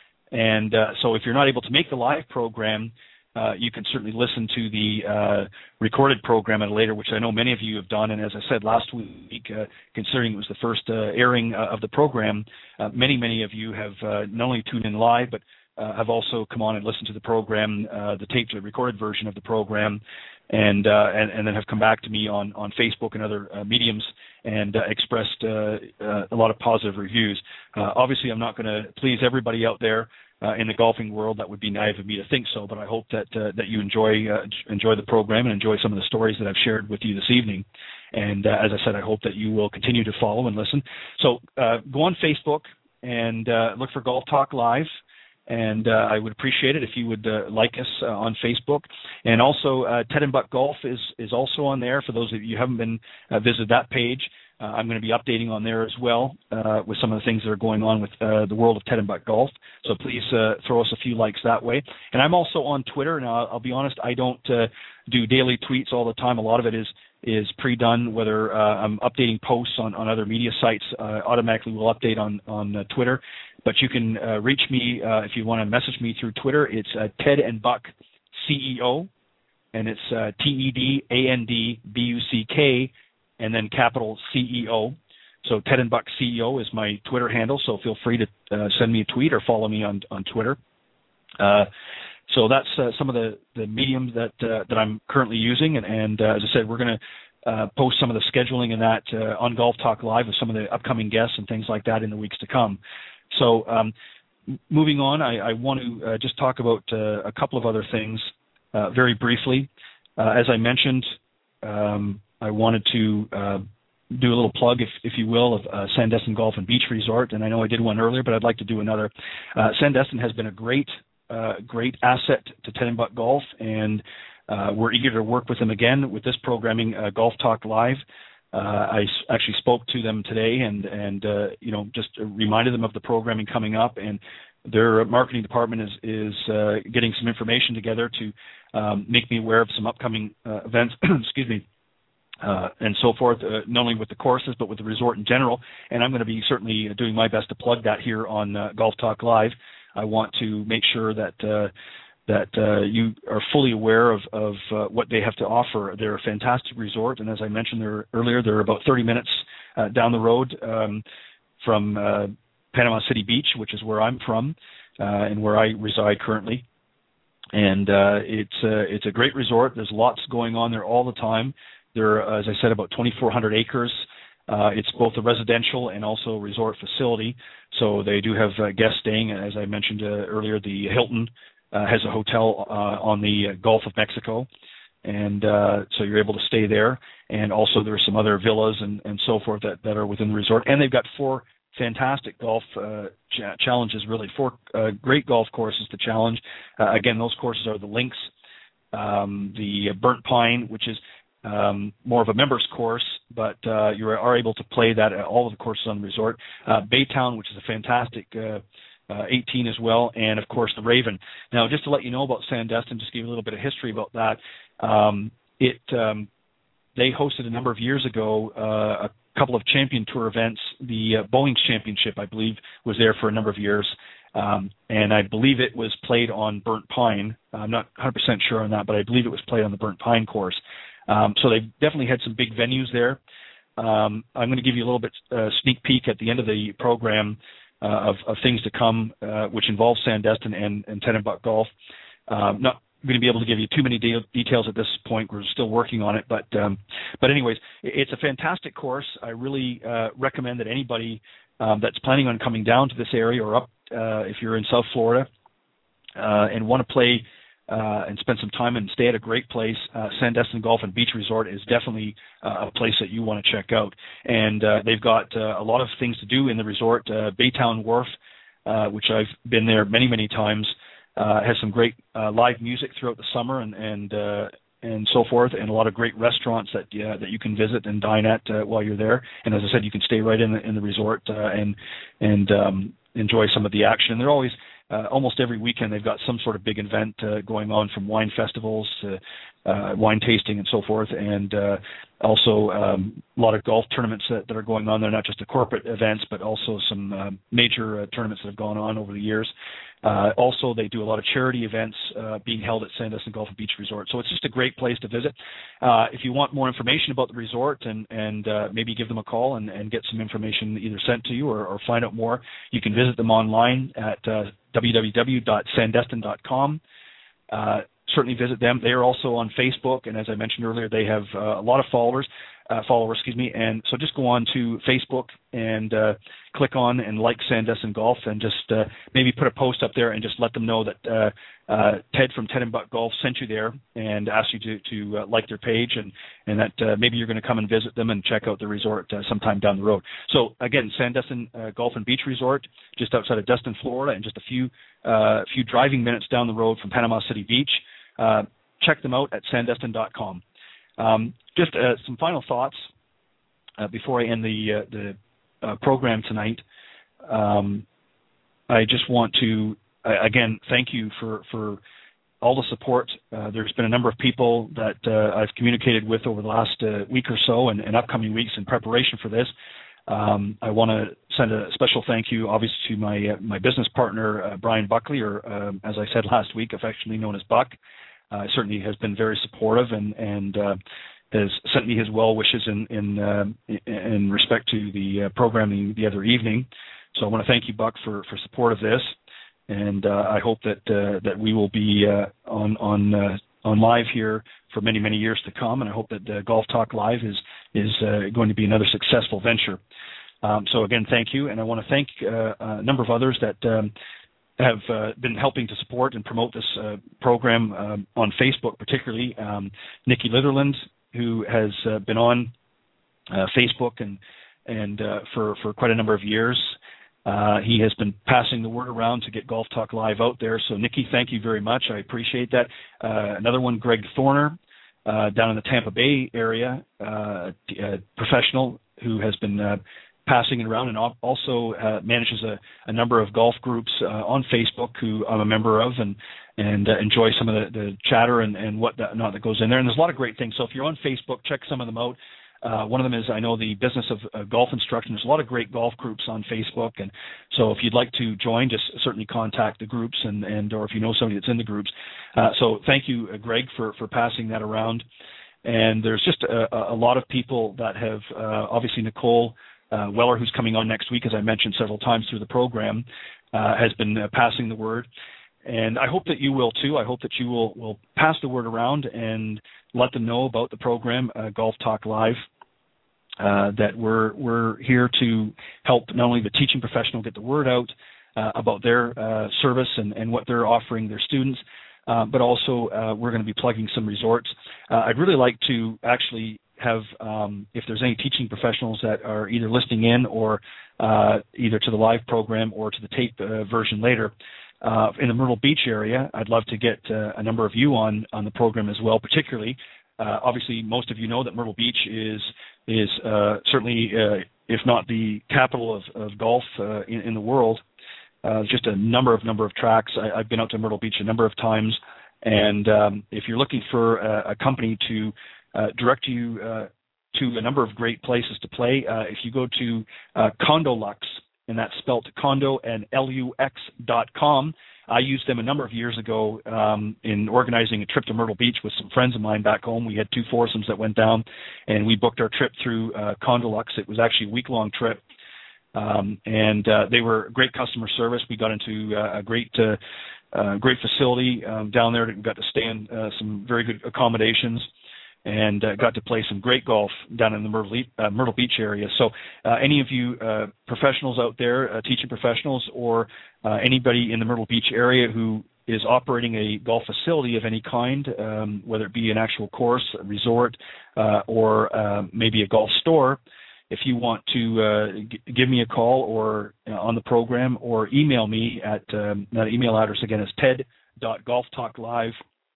and uh, so if you're not able to make the live program, Uh, you can certainly listen to the uh, recorded program at a later, which I know many of you have done. And as I said last week, uh, considering it was the first uh, airing uh, of the program, uh, many, many of you have uh, not only tuned in live, but uh, have also come on and listened to the program, uh, the taped, the recorded version of the program, and, uh, and and then have come back to me on, on Facebook and other uh, mediums and uh, expressed uh, uh, a lot of positive reviews. Uh, obviously, I'm not going to please everybody out there Uh, in the golfing world. That would be naive of me to think so, but I hope that uh, that you enjoy uh, enjoy the program and enjoy some of the stories that I've shared with you this evening. And uh, as I said, I hope that you will continue to follow and listen. So uh, go on Facebook and uh, look for Golf Talk Live, and uh, I would appreciate it if you would uh, like us uh, on Facebook. And also uh, Ted and Buck Golf is is also on there. For those of you who haven't been uh, visited that page, Uh, I'm going to be updating on there as well uh, with some of the things that are going on with uh, the world of Ted and Buck Golf. So please uh, throw us a few likes that way. And I'm also on Twitter. Now, I'll, I'll be honest, I don't uh, do daily tweets all the time. A lot of it is is pre-done, whether uh, I'm updating posts on, on other media sites. Uh, automatically will update on, on uh, Twitter. But you can uh, reach me uh, if you want to message me through Twitter. It's uh, Ted and Buck C E O, and it's uh, T E D A N D B U C K, and then capital C E O. So Ted and Buck C E O is my Twitter handle, so feel free to uh, send me a tweet or follow me on, on Twitter. Uh, so that's uh, some of the, the mediums that uh, that I'm currently using, and, and uh, as I said, we're going to uh, post some of the scheduling and that uh, on Golf Talk Live with some of the upcoming guests and things like that in the weeks to come. So um, moving on, I, I want to uh, just talk about uh, a couple of other things uh, very briefly. Uh, as I mentioned, um, I wanted to uh, do a little plug, if, if you will, of uh, Sandestin Golf and Beach Resort, and I know I did one earlier, but I'd like to do another. Uh, Sandestin has been a great, uh, great asset to Tenenbaugh Golf, and uh, we're eager to work with them again with this programming, uh, Golf Talk Live. Uh, I s- actually spoke to them today, and and uh, you know just reminded them of the programming coming up, and their marketing department is is uh, getting some information together to um, make me aware of some upcoming uh, events. excuse me. Uh, and so forth, uh, not only with the courses, but with the resort in general. And I'm going to be certainly doing my best to plug that here on uh, Golf Talk Live. I want to make sure that uh, that uh, you are fully aware of, of uh, what they have to offer. They're a fantastic resort, and as I mentioned there earlier, they're about thirty minutes uh, down the road um, from uh, Panama City Beach, which is where I'm from uh, and where I reside currently. And uh, it's uh, it's a great resort. There's lots going on there all the time. There are, as I said, about twenty-four hundred acres. Uh, it's both a residential and also a resort facility. So they do have uh, guests staying. As I mentioned uh, earlier, the Hilton uh, has a hotel uh, on the Gulf of Mexico. And uh, so you're able to stay there. And also there are some other villas and, and so forth that, that are within the resort. And they've got four fantastic golf uh, ch- challenges, really. Four uh, great golf courses to challenge. Uh, again, those courses are the Links, um, the Burnt Pine, which is Um, more of a members course, but uh, you are able to play that at all of the courses on the resort. Uh, Baytown, which is a fantastic uh, uh, eighteen as well, and of course the Raven. Now, just to let you know about Sandestin, just give you a little bit of history about that. Um, it um, they hosted a number of years ago uh, a couple of Champion Tour events. The uh, Bowings Championship, I believe, was there for a number of years. Um, and I believe it was played on Burnt Pine. I'm not one hundred percent sure on that, but I believe it was played on the Burnt Pine course. Um, so they've definitely had some big venues there. Um, I'm going to give you a little bit uh, sneak peek at the end of the program uh, of, of things to come, uh, which involve Sandestin and, and Tenenbaugh Golf. Um, not going to be able to give you too many de- details at this point. We're still working on it, but um, but anyways, it's a fantastic course. I really uh, recommend that anybody um, that's planning on coming down to this area or up, uh, if you're in South Florida uh, and want to play Uh, and spend some time and stay at a great place, uh, Sandestin Golf and Beach Resort is definitely uh, a place that you want to check out. And uh, they've got uh, a lot of things to do in the resort. Uh, Baytown Wharf, uh, which I've been there many, many times, uh, has some great uh, live music throughout the summer and and uh, and so forth, and a lot of great restaurants that uh, that you can visit and dine at uh, while you're there. And as I said, you can stay right in the in the resort uh, and and um, enjoy some of the action. And they're always Uh, almost every weekend they've got some sort of big event uh, going on, from wine festivals to uh, wine tasting and so forth, and uh, also um, a lot of golf tournaments that, that are going on there, not just the corporate events, but also some uh, major uh, tournaments that have gone on over the years. Uh, also, they do a lot of charity events uh, being held at Sandestin Golf and Beach Resort. So it's just a great place to visit. Uh, if you want more information about the resort and, and uh, maybe give them a call and, and get some information either sent to you or, or find out more, you can visit them online at uh, w w w dot sandestin dot com. Uh, certainly visit them. They are also on Facebook, and as I mentioned earlier, they have uh, a lot of followers. Uh, followers, excuse me, and so just go on to Facebook and uh, click on and like Sandestin Golf, and just uh, maybe put a post up there and just let them know that uh, uh, Ted from Tenenbaugh Golf sent you there and asked you to, to uh, like their page, and, and that uh, maybe you're going to come and visit them and check out the resort uh, sometime down the road. So again, Sandestin uh, Golf and Beach Resort, just outside of Destin, Florida, and just a few uh, few driving minutes down the road from Panama City Beach. Uh, check them out at sandestin dot com. Um, just uh, some final thoughts uh, before I end the uh, the uh, program tonight. Um, I just want to uh, again thank you for for all the support. Uh, there's been a number of people that uh, I've communicated with over the last uh, week or so, and, and upcoming weeks in preparation for this. Um, I want to send a special thank you, obviously, to my uh, my business partner uh, Brian Buckley, or um, as I said last week, affectionately known as Buck. Uh, certainly has been very supportive and, and uh, has sent me his well wishes in in, uh, in respect to the uh, programming the other evening. So I want to thank you, Buck, for, for support of this, and uh, I hope that uh, that we will be uh, on on uh, on live here for many many years to come. And I hope that uh, Golf Talk Live is is uh, going to be another successful venture. Um, so again, thank you, and I want to thank uh, a number of others that. Um, have uh, been helping to support and promote this uh, program um, on Facebook, particularly um, Nikki Litherland, who has uh, been on uh, Facebook and and uh, for for quite a number of years. Uh, he has been passing the word around to get Golf Talk Live out there. So, Nikki, thank you very much. I appreciate that. Uh, another one, Greg Thorner, uh, down in the Tampa Bay area, uh, a professional who has been uh, passing it around and also uh, manages a, a number of golf groups uh, on Facebook who I'm a member of and and uh, enjoy some of the, the chatter and, and what that, not that goes in there. And there's a lot of great things. So if you're on Facebook, check some of them out. Uh, one of them is, I know, the Business of uh, Golf Instruction. There's a lot of great golf groups on Facebook, and so if you'd like to join, just certainly contact the groups, and, and or if you know somebody that's in the groups. Uh, so thank you, uh, Greg, for, for passing that around. And there's just a, a lot of people that have, uh, obviously Nicole uh, Weller, who's coming on next week, as I mentioned several times through the program, uh, has been uh, passing the word. And I hope that you will too. I hope that you will, will pass the word around and let them know about the program, uh, Golf Talk Live. Uh, that we're we're here to help not only the teaching professional get the word out uh, about their uh, service and, and what they're offering their students, uh, but also uh, we're going to be plugging some resorts. Uh, I'd really like to actually have, um, if there's any teaching professionals that are either listening in or uh, either to the live program or to the tape uh, version later, uh, in the Myrtle Beach area, I'd love to get uh, a number of you on, on the program as well, particularly. Uh, obviously, most of you know that Myrtle Beach is is uh, certainly, uh, if not the capital of, of golf uh, in, in the world. Uh, just a number of number of tracks. I, I've been out to Myrtle Beach a number of times, and um, if you're looking for a, a company to uh, direct you uh, to a number of great places to play, uh, if you go to uh, CondoLux, and that's spelled Condo and L U X dot com. I used them a number of years ago um, in organizing a trip to Myrtle Beach with some friends of mine back home. We had two foursomes that went down, and we booked our trip through uh, CondoLux. It was actually a week-long trip, um, and uh, they were great customer service. We got into uh, a great uh, uh, great facility um, down there. We got to stay in uh, some very good accommodations, and uh, got to play some great golf down in the Myrtle, uh, Myrtle Beach area. So uh, any of you uh, professionals out there, uh, teaching professionals, or uh, anybody in the Myrtle Beach area who is operating a golf facility of any kind, um, whether it be an actual course, a resort, uh, or uh, maybe a golf store, if you want to uh, g- give me a call or uh, on the program, or email me at, um, that email address again is ted dot golf talk live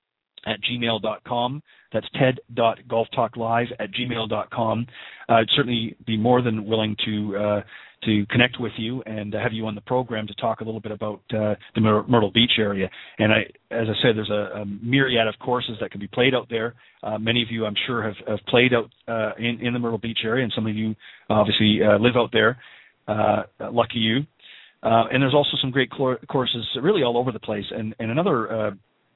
at gmail dot com. That's ted dot golf talk live at gmail dot com. Uh, I'd certainly be more than willing to uh, to connect with you and have you on the program to talk a little bit about uh, the Myr- Myrtle Beach area. And I, as I said, there's a, a myriad of courses that can be played out there. Uh, many of you, I'm sure, have, have played out uh, in, in the Myrtle Beach area, and some of you obviously uh, live out there. Uh, lucky you. Uh, and there's also some great cl- courses really all over the place. And, and another uh,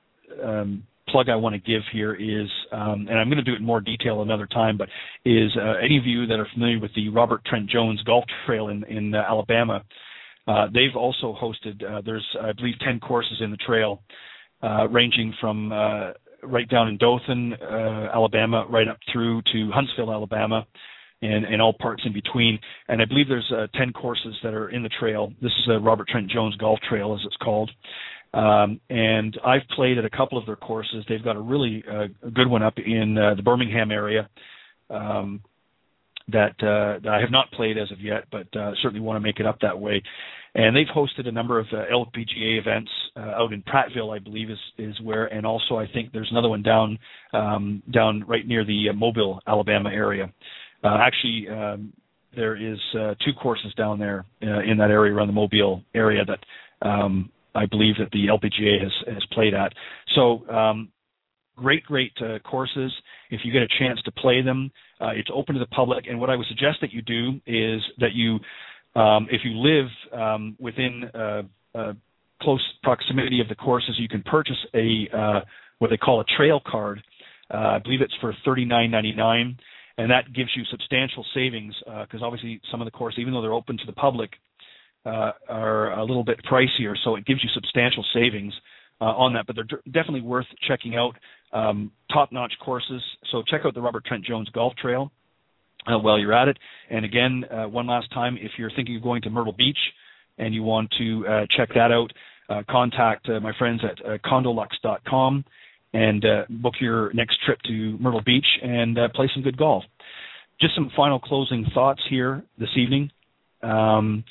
um, plug I want to give here is, um, and I'm going to do it in more detail another time, but is uh, any of you that are familiar with the Robert Trent Jones Golf Trail in, in uh, Alabama, uh, they've also hosted, uh, there's, I believe, ten courses in the trail, uh, ranging from uh, right down in Dothan, uh, Alabama, right up through to Huntsville, Alabama, and, and all parts in between. And I believe there's uh, ten courses that are in the trail. This is a Robert Trent Jones Golf Trail, as it's called. Um, and I've played at a couple of their courses. They've got a really uh, good one up in uh, the Birmingham area um, that, uh, that I have not played as of yet, but uh, certainly want to make it up that way. And they've hosted a number of uh, L P G A events uh, out in Prattville, I believe, is is where, and also I think there's another one down um, down right near the uh, Mobile, Alabama area. Uh, actually, um, there is uh, two courses down there uh, in that area around the Mobile area that um, I believe that the L P G A has, has played at. So um, great, great uh, courses. If you get a chance to play them, uh, it's open to the public. And what I would suggest that you do is that you, um, if you live um, within uh, uh, close proximity of the courses, you can purchase a uh, what they call a trail card. Uh, I believe it's for thirty-nine ninety-nine, and that gives you substantial savings because uh, obviously some of the courses, even though they're open to the public, Uh, are a little bit pricier, so it gives you substantial savings uh, on that, but they're d- definitely worth checking out. Um, top-notch courses, so check out the Robert Trent Jones Golf Trail uh, while you're at it. And again, uh, one last time, if you're thinking of going to Myrtle Beach and you want to uh, check that out, uh, contact uh, my friends at uh, condolux dot com, and uh, book your next trip to Myrtle Beach and uh, play some good golf. Just some final closing thoughts here this evening. Um,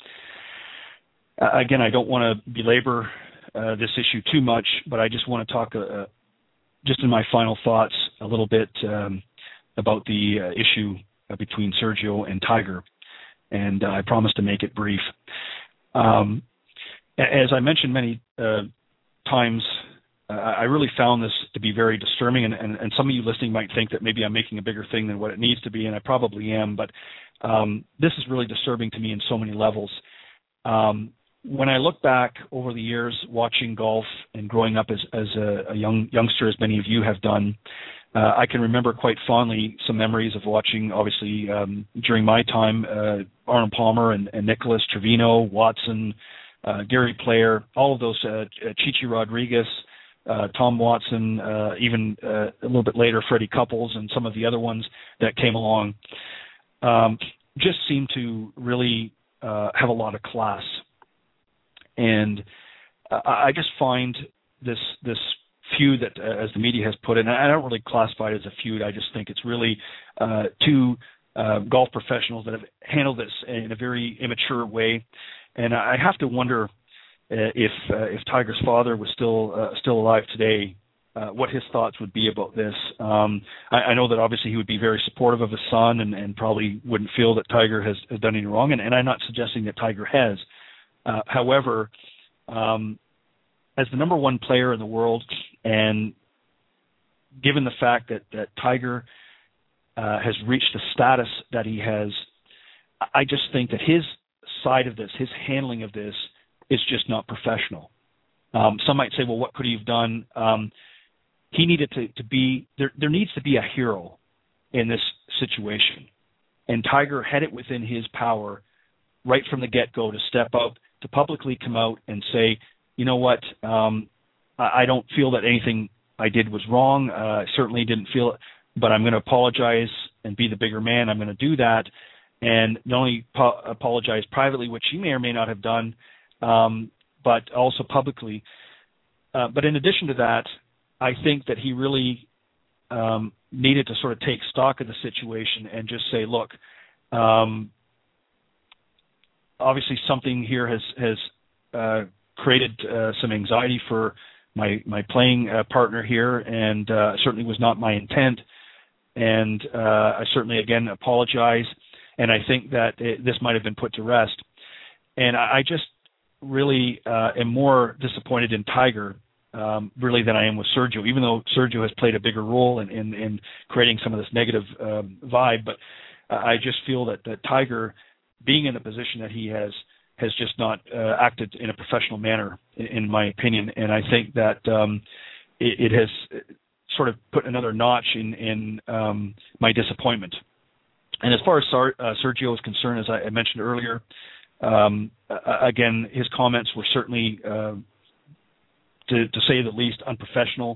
again, I don't want to belabor uh, this issue too much, but I just want to talk, uh, just in my final thoughts, a little bit um, about the uh, issue uh, between Sergio and Tiger, and uh, I promise to make it brief. Um, as I mentioned many uh, times, uh, I really found this to be very disturbing, and, and, and some of you listening might think that maybe I'm making a bigger thing than what it needs to be, and I probably am, but um, this is really disturbing to me in so many levels. Um, when I look back over the years watching golf and growing up as, as a, a young youngster, as many of you have done, Uh, I can remember quite fondly some memories of watching, obviously, um, during my time, uh, Arnold Palmer and, and Nicholas Trevino, Watson, uh, Gary Player, all of those, uh, Chichi Rodriguez, uh, Tom Watson, uh, even uh, a little bit later, Freddie Couples, and some of the other ones that came along, um, just seemed to really uh, have a lot of class. And uh, I just find this this feud that, uh, as the media has put it, and I don't really classify it as a feud. I just think it's really uh, two uh, golf professionals that have handled this in a very immature way. And I have to wonder uh, if uh, if Tiger's father was still uh, still alive today, uh, what his thoughts would be about this. Um, I, I know that obviously he would be very supportive of his son, and, and probably wouldn't feel that Tiger has, has done anything wrong. And, and I'm not suggesting that Tiger has. Uh, however, um, as the number one player in the world, and given the fact that, that Tiger uh, has reached the status that he has, I just think that his side of this, his handling of this, is just not professional. Um, some might say, well, what could he have done? Um, he needed to, to be, there, there needs to be a hero in this situation. And Tiger had it within his power right from the get-go to step up, to publicly come out and say, you know what, um, I don't feel that anything I did was wrong. Uh, I certainly didn't feel it, but I'm going to apologize and be the bigger man. I'm going to do that. And not only po- apologize privately, which he may or may not have done, um, but also publicly. Uh, but in addition to that, I think that he really um, needed to sort of take stock of the situation and just say, look, um, obviously something here has, has uh, created uh, some anxiety for my my playing uh, partner here, and uh, certainly was not my intent. And uh, I certainly, again, apologize. And I think that it, this might have been put to rest. And I, I just really uh, am more disappointed in Tiger, um, really, than I am with Sergio, even though Sergio has played a bigger role in, in, in creating some of this negative um, vibe. But uh, I just feel that, that Tiger, being in the position that he has, has just not uh, acted in a professional manner, in, in my opinion. And I think that um, it, it has sort of put another notch in, in um, my disappointment. And as far as Sar- uh, Sergio is concerned, as I, I mentioned earlier, um, uh, again, his comments were certainly, uh, to, to say the least, unprofessional.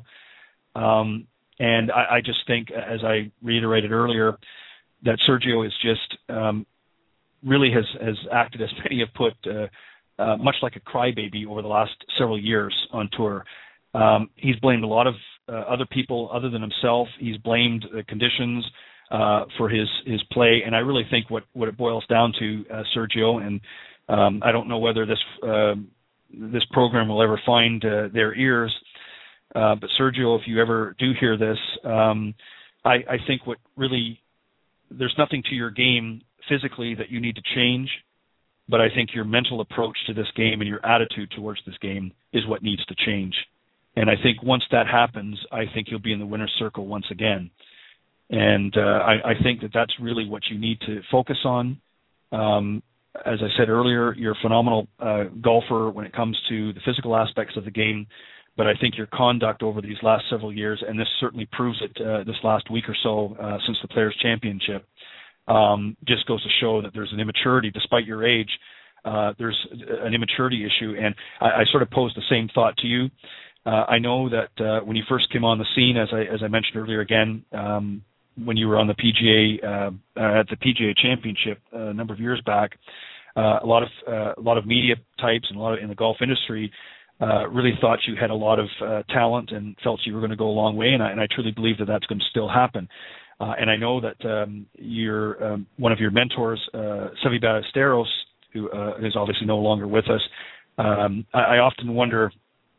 Um, and I, I just think, as I reiterated earlier, that Sergio is just um, really has, has acted, as many have put, uh, uh, much like a crybaby over the last several years on tour. Um, he's blamed a lot of uh, other people other than himself. He's blamed the conditions uh, for his, his play. And I really think what, what it boils down to, uh, Sergio, and um, I don't know whether this uh, this program will ever find uh, their ears, uh, but Sergio, if you ever do hear this, um, I, I think what really, there's nothing to your game physically that you need to change, but I think your mental approach to this game and your attitude towards this game is what needs to change. And I think once that happens, I think you'll be in the winner's circle once again. And uh, I, I think that that's really what you need to focus on. Um, as I said earlier, you're a phenomenal uh, golfer when it comes to the physical aspects of the game, but I think your conduct over these last several years, and this certainly proves it uh, this last week or so uh, since the Players' Championship, um, just goes to show that there's an immaturity, despite your age. Uh, there's an immaturity issue, and I, I sort of posed the same thought to you. Uh, I know that uh, when you first came on the scene, as I as I mentioned earlier, again, um, when you were on the P G A uh, uh, at the P G A Championship uh, a number of years back, uh, a lot of uh, a lot of media types and a lot of in the golf industry uh, really thought you had a lot of uh, talent and felt you were going to go a long way, and I, and I truly believe that that's going to still happen. Uh, and I know that um, your um, one of your mentors, uh, Seve Ballesteros, who uh, is obviously no longer with us, um, I, I often wonder,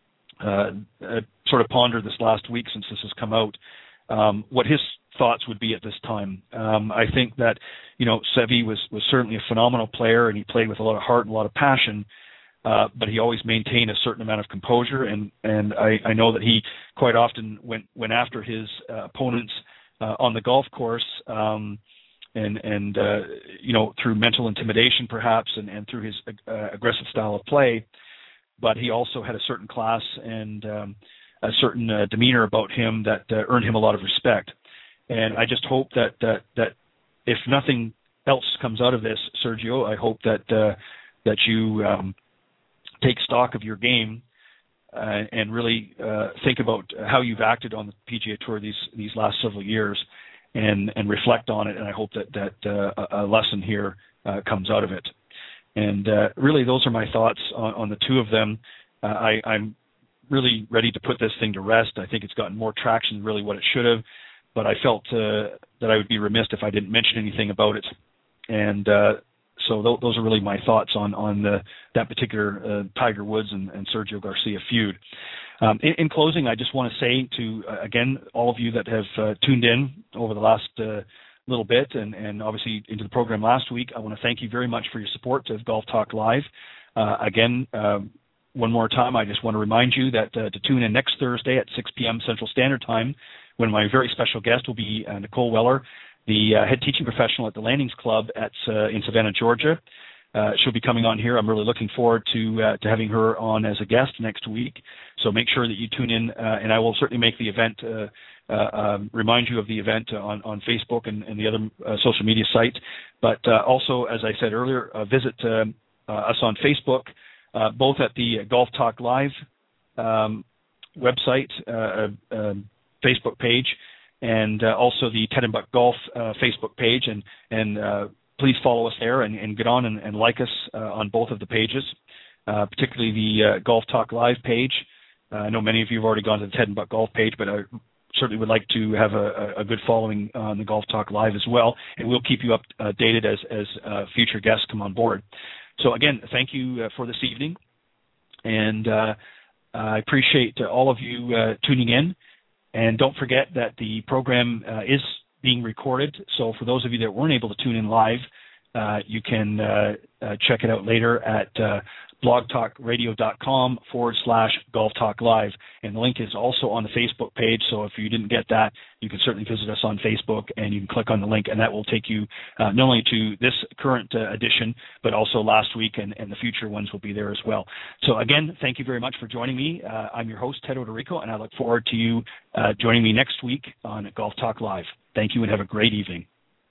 uh, uh, sort of ponder this last week since this has come out, um, what his thoughts would be at this time. Um, I think that, you know, Seve was, was certainly a phenomenal player, and he played with a lot of heart and a lot of passion, uh, but he always maintained a certain amount of composure, and, and I, I know that he quite often went, went after his uh, opponents Uh, on the golf course, um, and and uh, you know, through mental intimidation perhaps, and, and through his uh, aggressive style of play. But he also had a certain class and um, a certain uh, demeanor about him that uh, earned him a lot of respect. And I just hope that that that if nothing else comes out of this, Sergio, I hope that uh, that you um, take stock of your game. Uh, and really uh, think about how you've acted on the P G A Tour these these last several years, and and reflect on it. And I hope that that uh, a lesson here uh, comes out of it. And uh, really, those are my thoughts on, on the two of them. Uh, I, I'm really ready to put this thing to rest. I think it's gotten more traction than really what it should have, but I felt uh, that I would be remiss if I didn't mention anything about it. And uh, So th- those are really my thoughts on on the, that particular uh, Tiger Woods and, and Sergio Garcia feud. Um, in, in closing, I just want to say to, uh, again, all of you that have uh, tuned in over the last uh, little bit and, and obviously into the program last week, I want to thank you very much for your support of Golf Talk Live. Uh, again, um, one more time, I just want to remind you that uh, to tune in next Thursday at six p.m. Central Standard Time, when my very special guest will be uh, Nicole Weller, the uh, head teaching professional at the Landings Club at uh, in Savannah, Georgia. Uh, she'll be coming on here. I'm really looking forward to uh, to having her on as a guest next week. So make sure that you tune in, uh, and I will certainly make the event, uh, uh, um, remind you of the event on, on Facebook and, and the other uh, social media sites. But uh, also, as I said earlier, uh, visit uh, uh, us on Facebook, uh, both at the Golf Talk Live um, website, uh, uh, Facebook page, and uh, also the Ted and Buck Golf uh, Facebook page, and and uh, please follow us there and, and get on and, and like us uh, on both of the pages, uh, particularly the uh, Golf Talk Live page. Uh, I know many of you have already gone to the Ted and Buck Golf page, but I certainly would like to have a, a good following on the Golf Talk Live as well, and we'll keep you updated as, as uh, future guests come on board. So again, thank you uh, for this evening, and uh, I appreciate uh, all of you uh, tuning in. And don't forget that the program uh, is being recorded. So for those of you that weren't able to tune in live, uh, you can uh, uh, check it out later at uh, blogtalkradio.com forward slash Golf Talk Live. And the link is also on the Facebook page. So if you didn't get that, you can certainly visit us on Facebook, and you can click on the link, and that will take you uh, not only to this current uh, edition, but also last week, and, and the future ones will be there as well. So again, thank you very much for joining me. Uh, I'm your host, Ted Odorico, and I look forward to you uh, joining me next week on Golf Talk Live. Thank you, and have a great evening.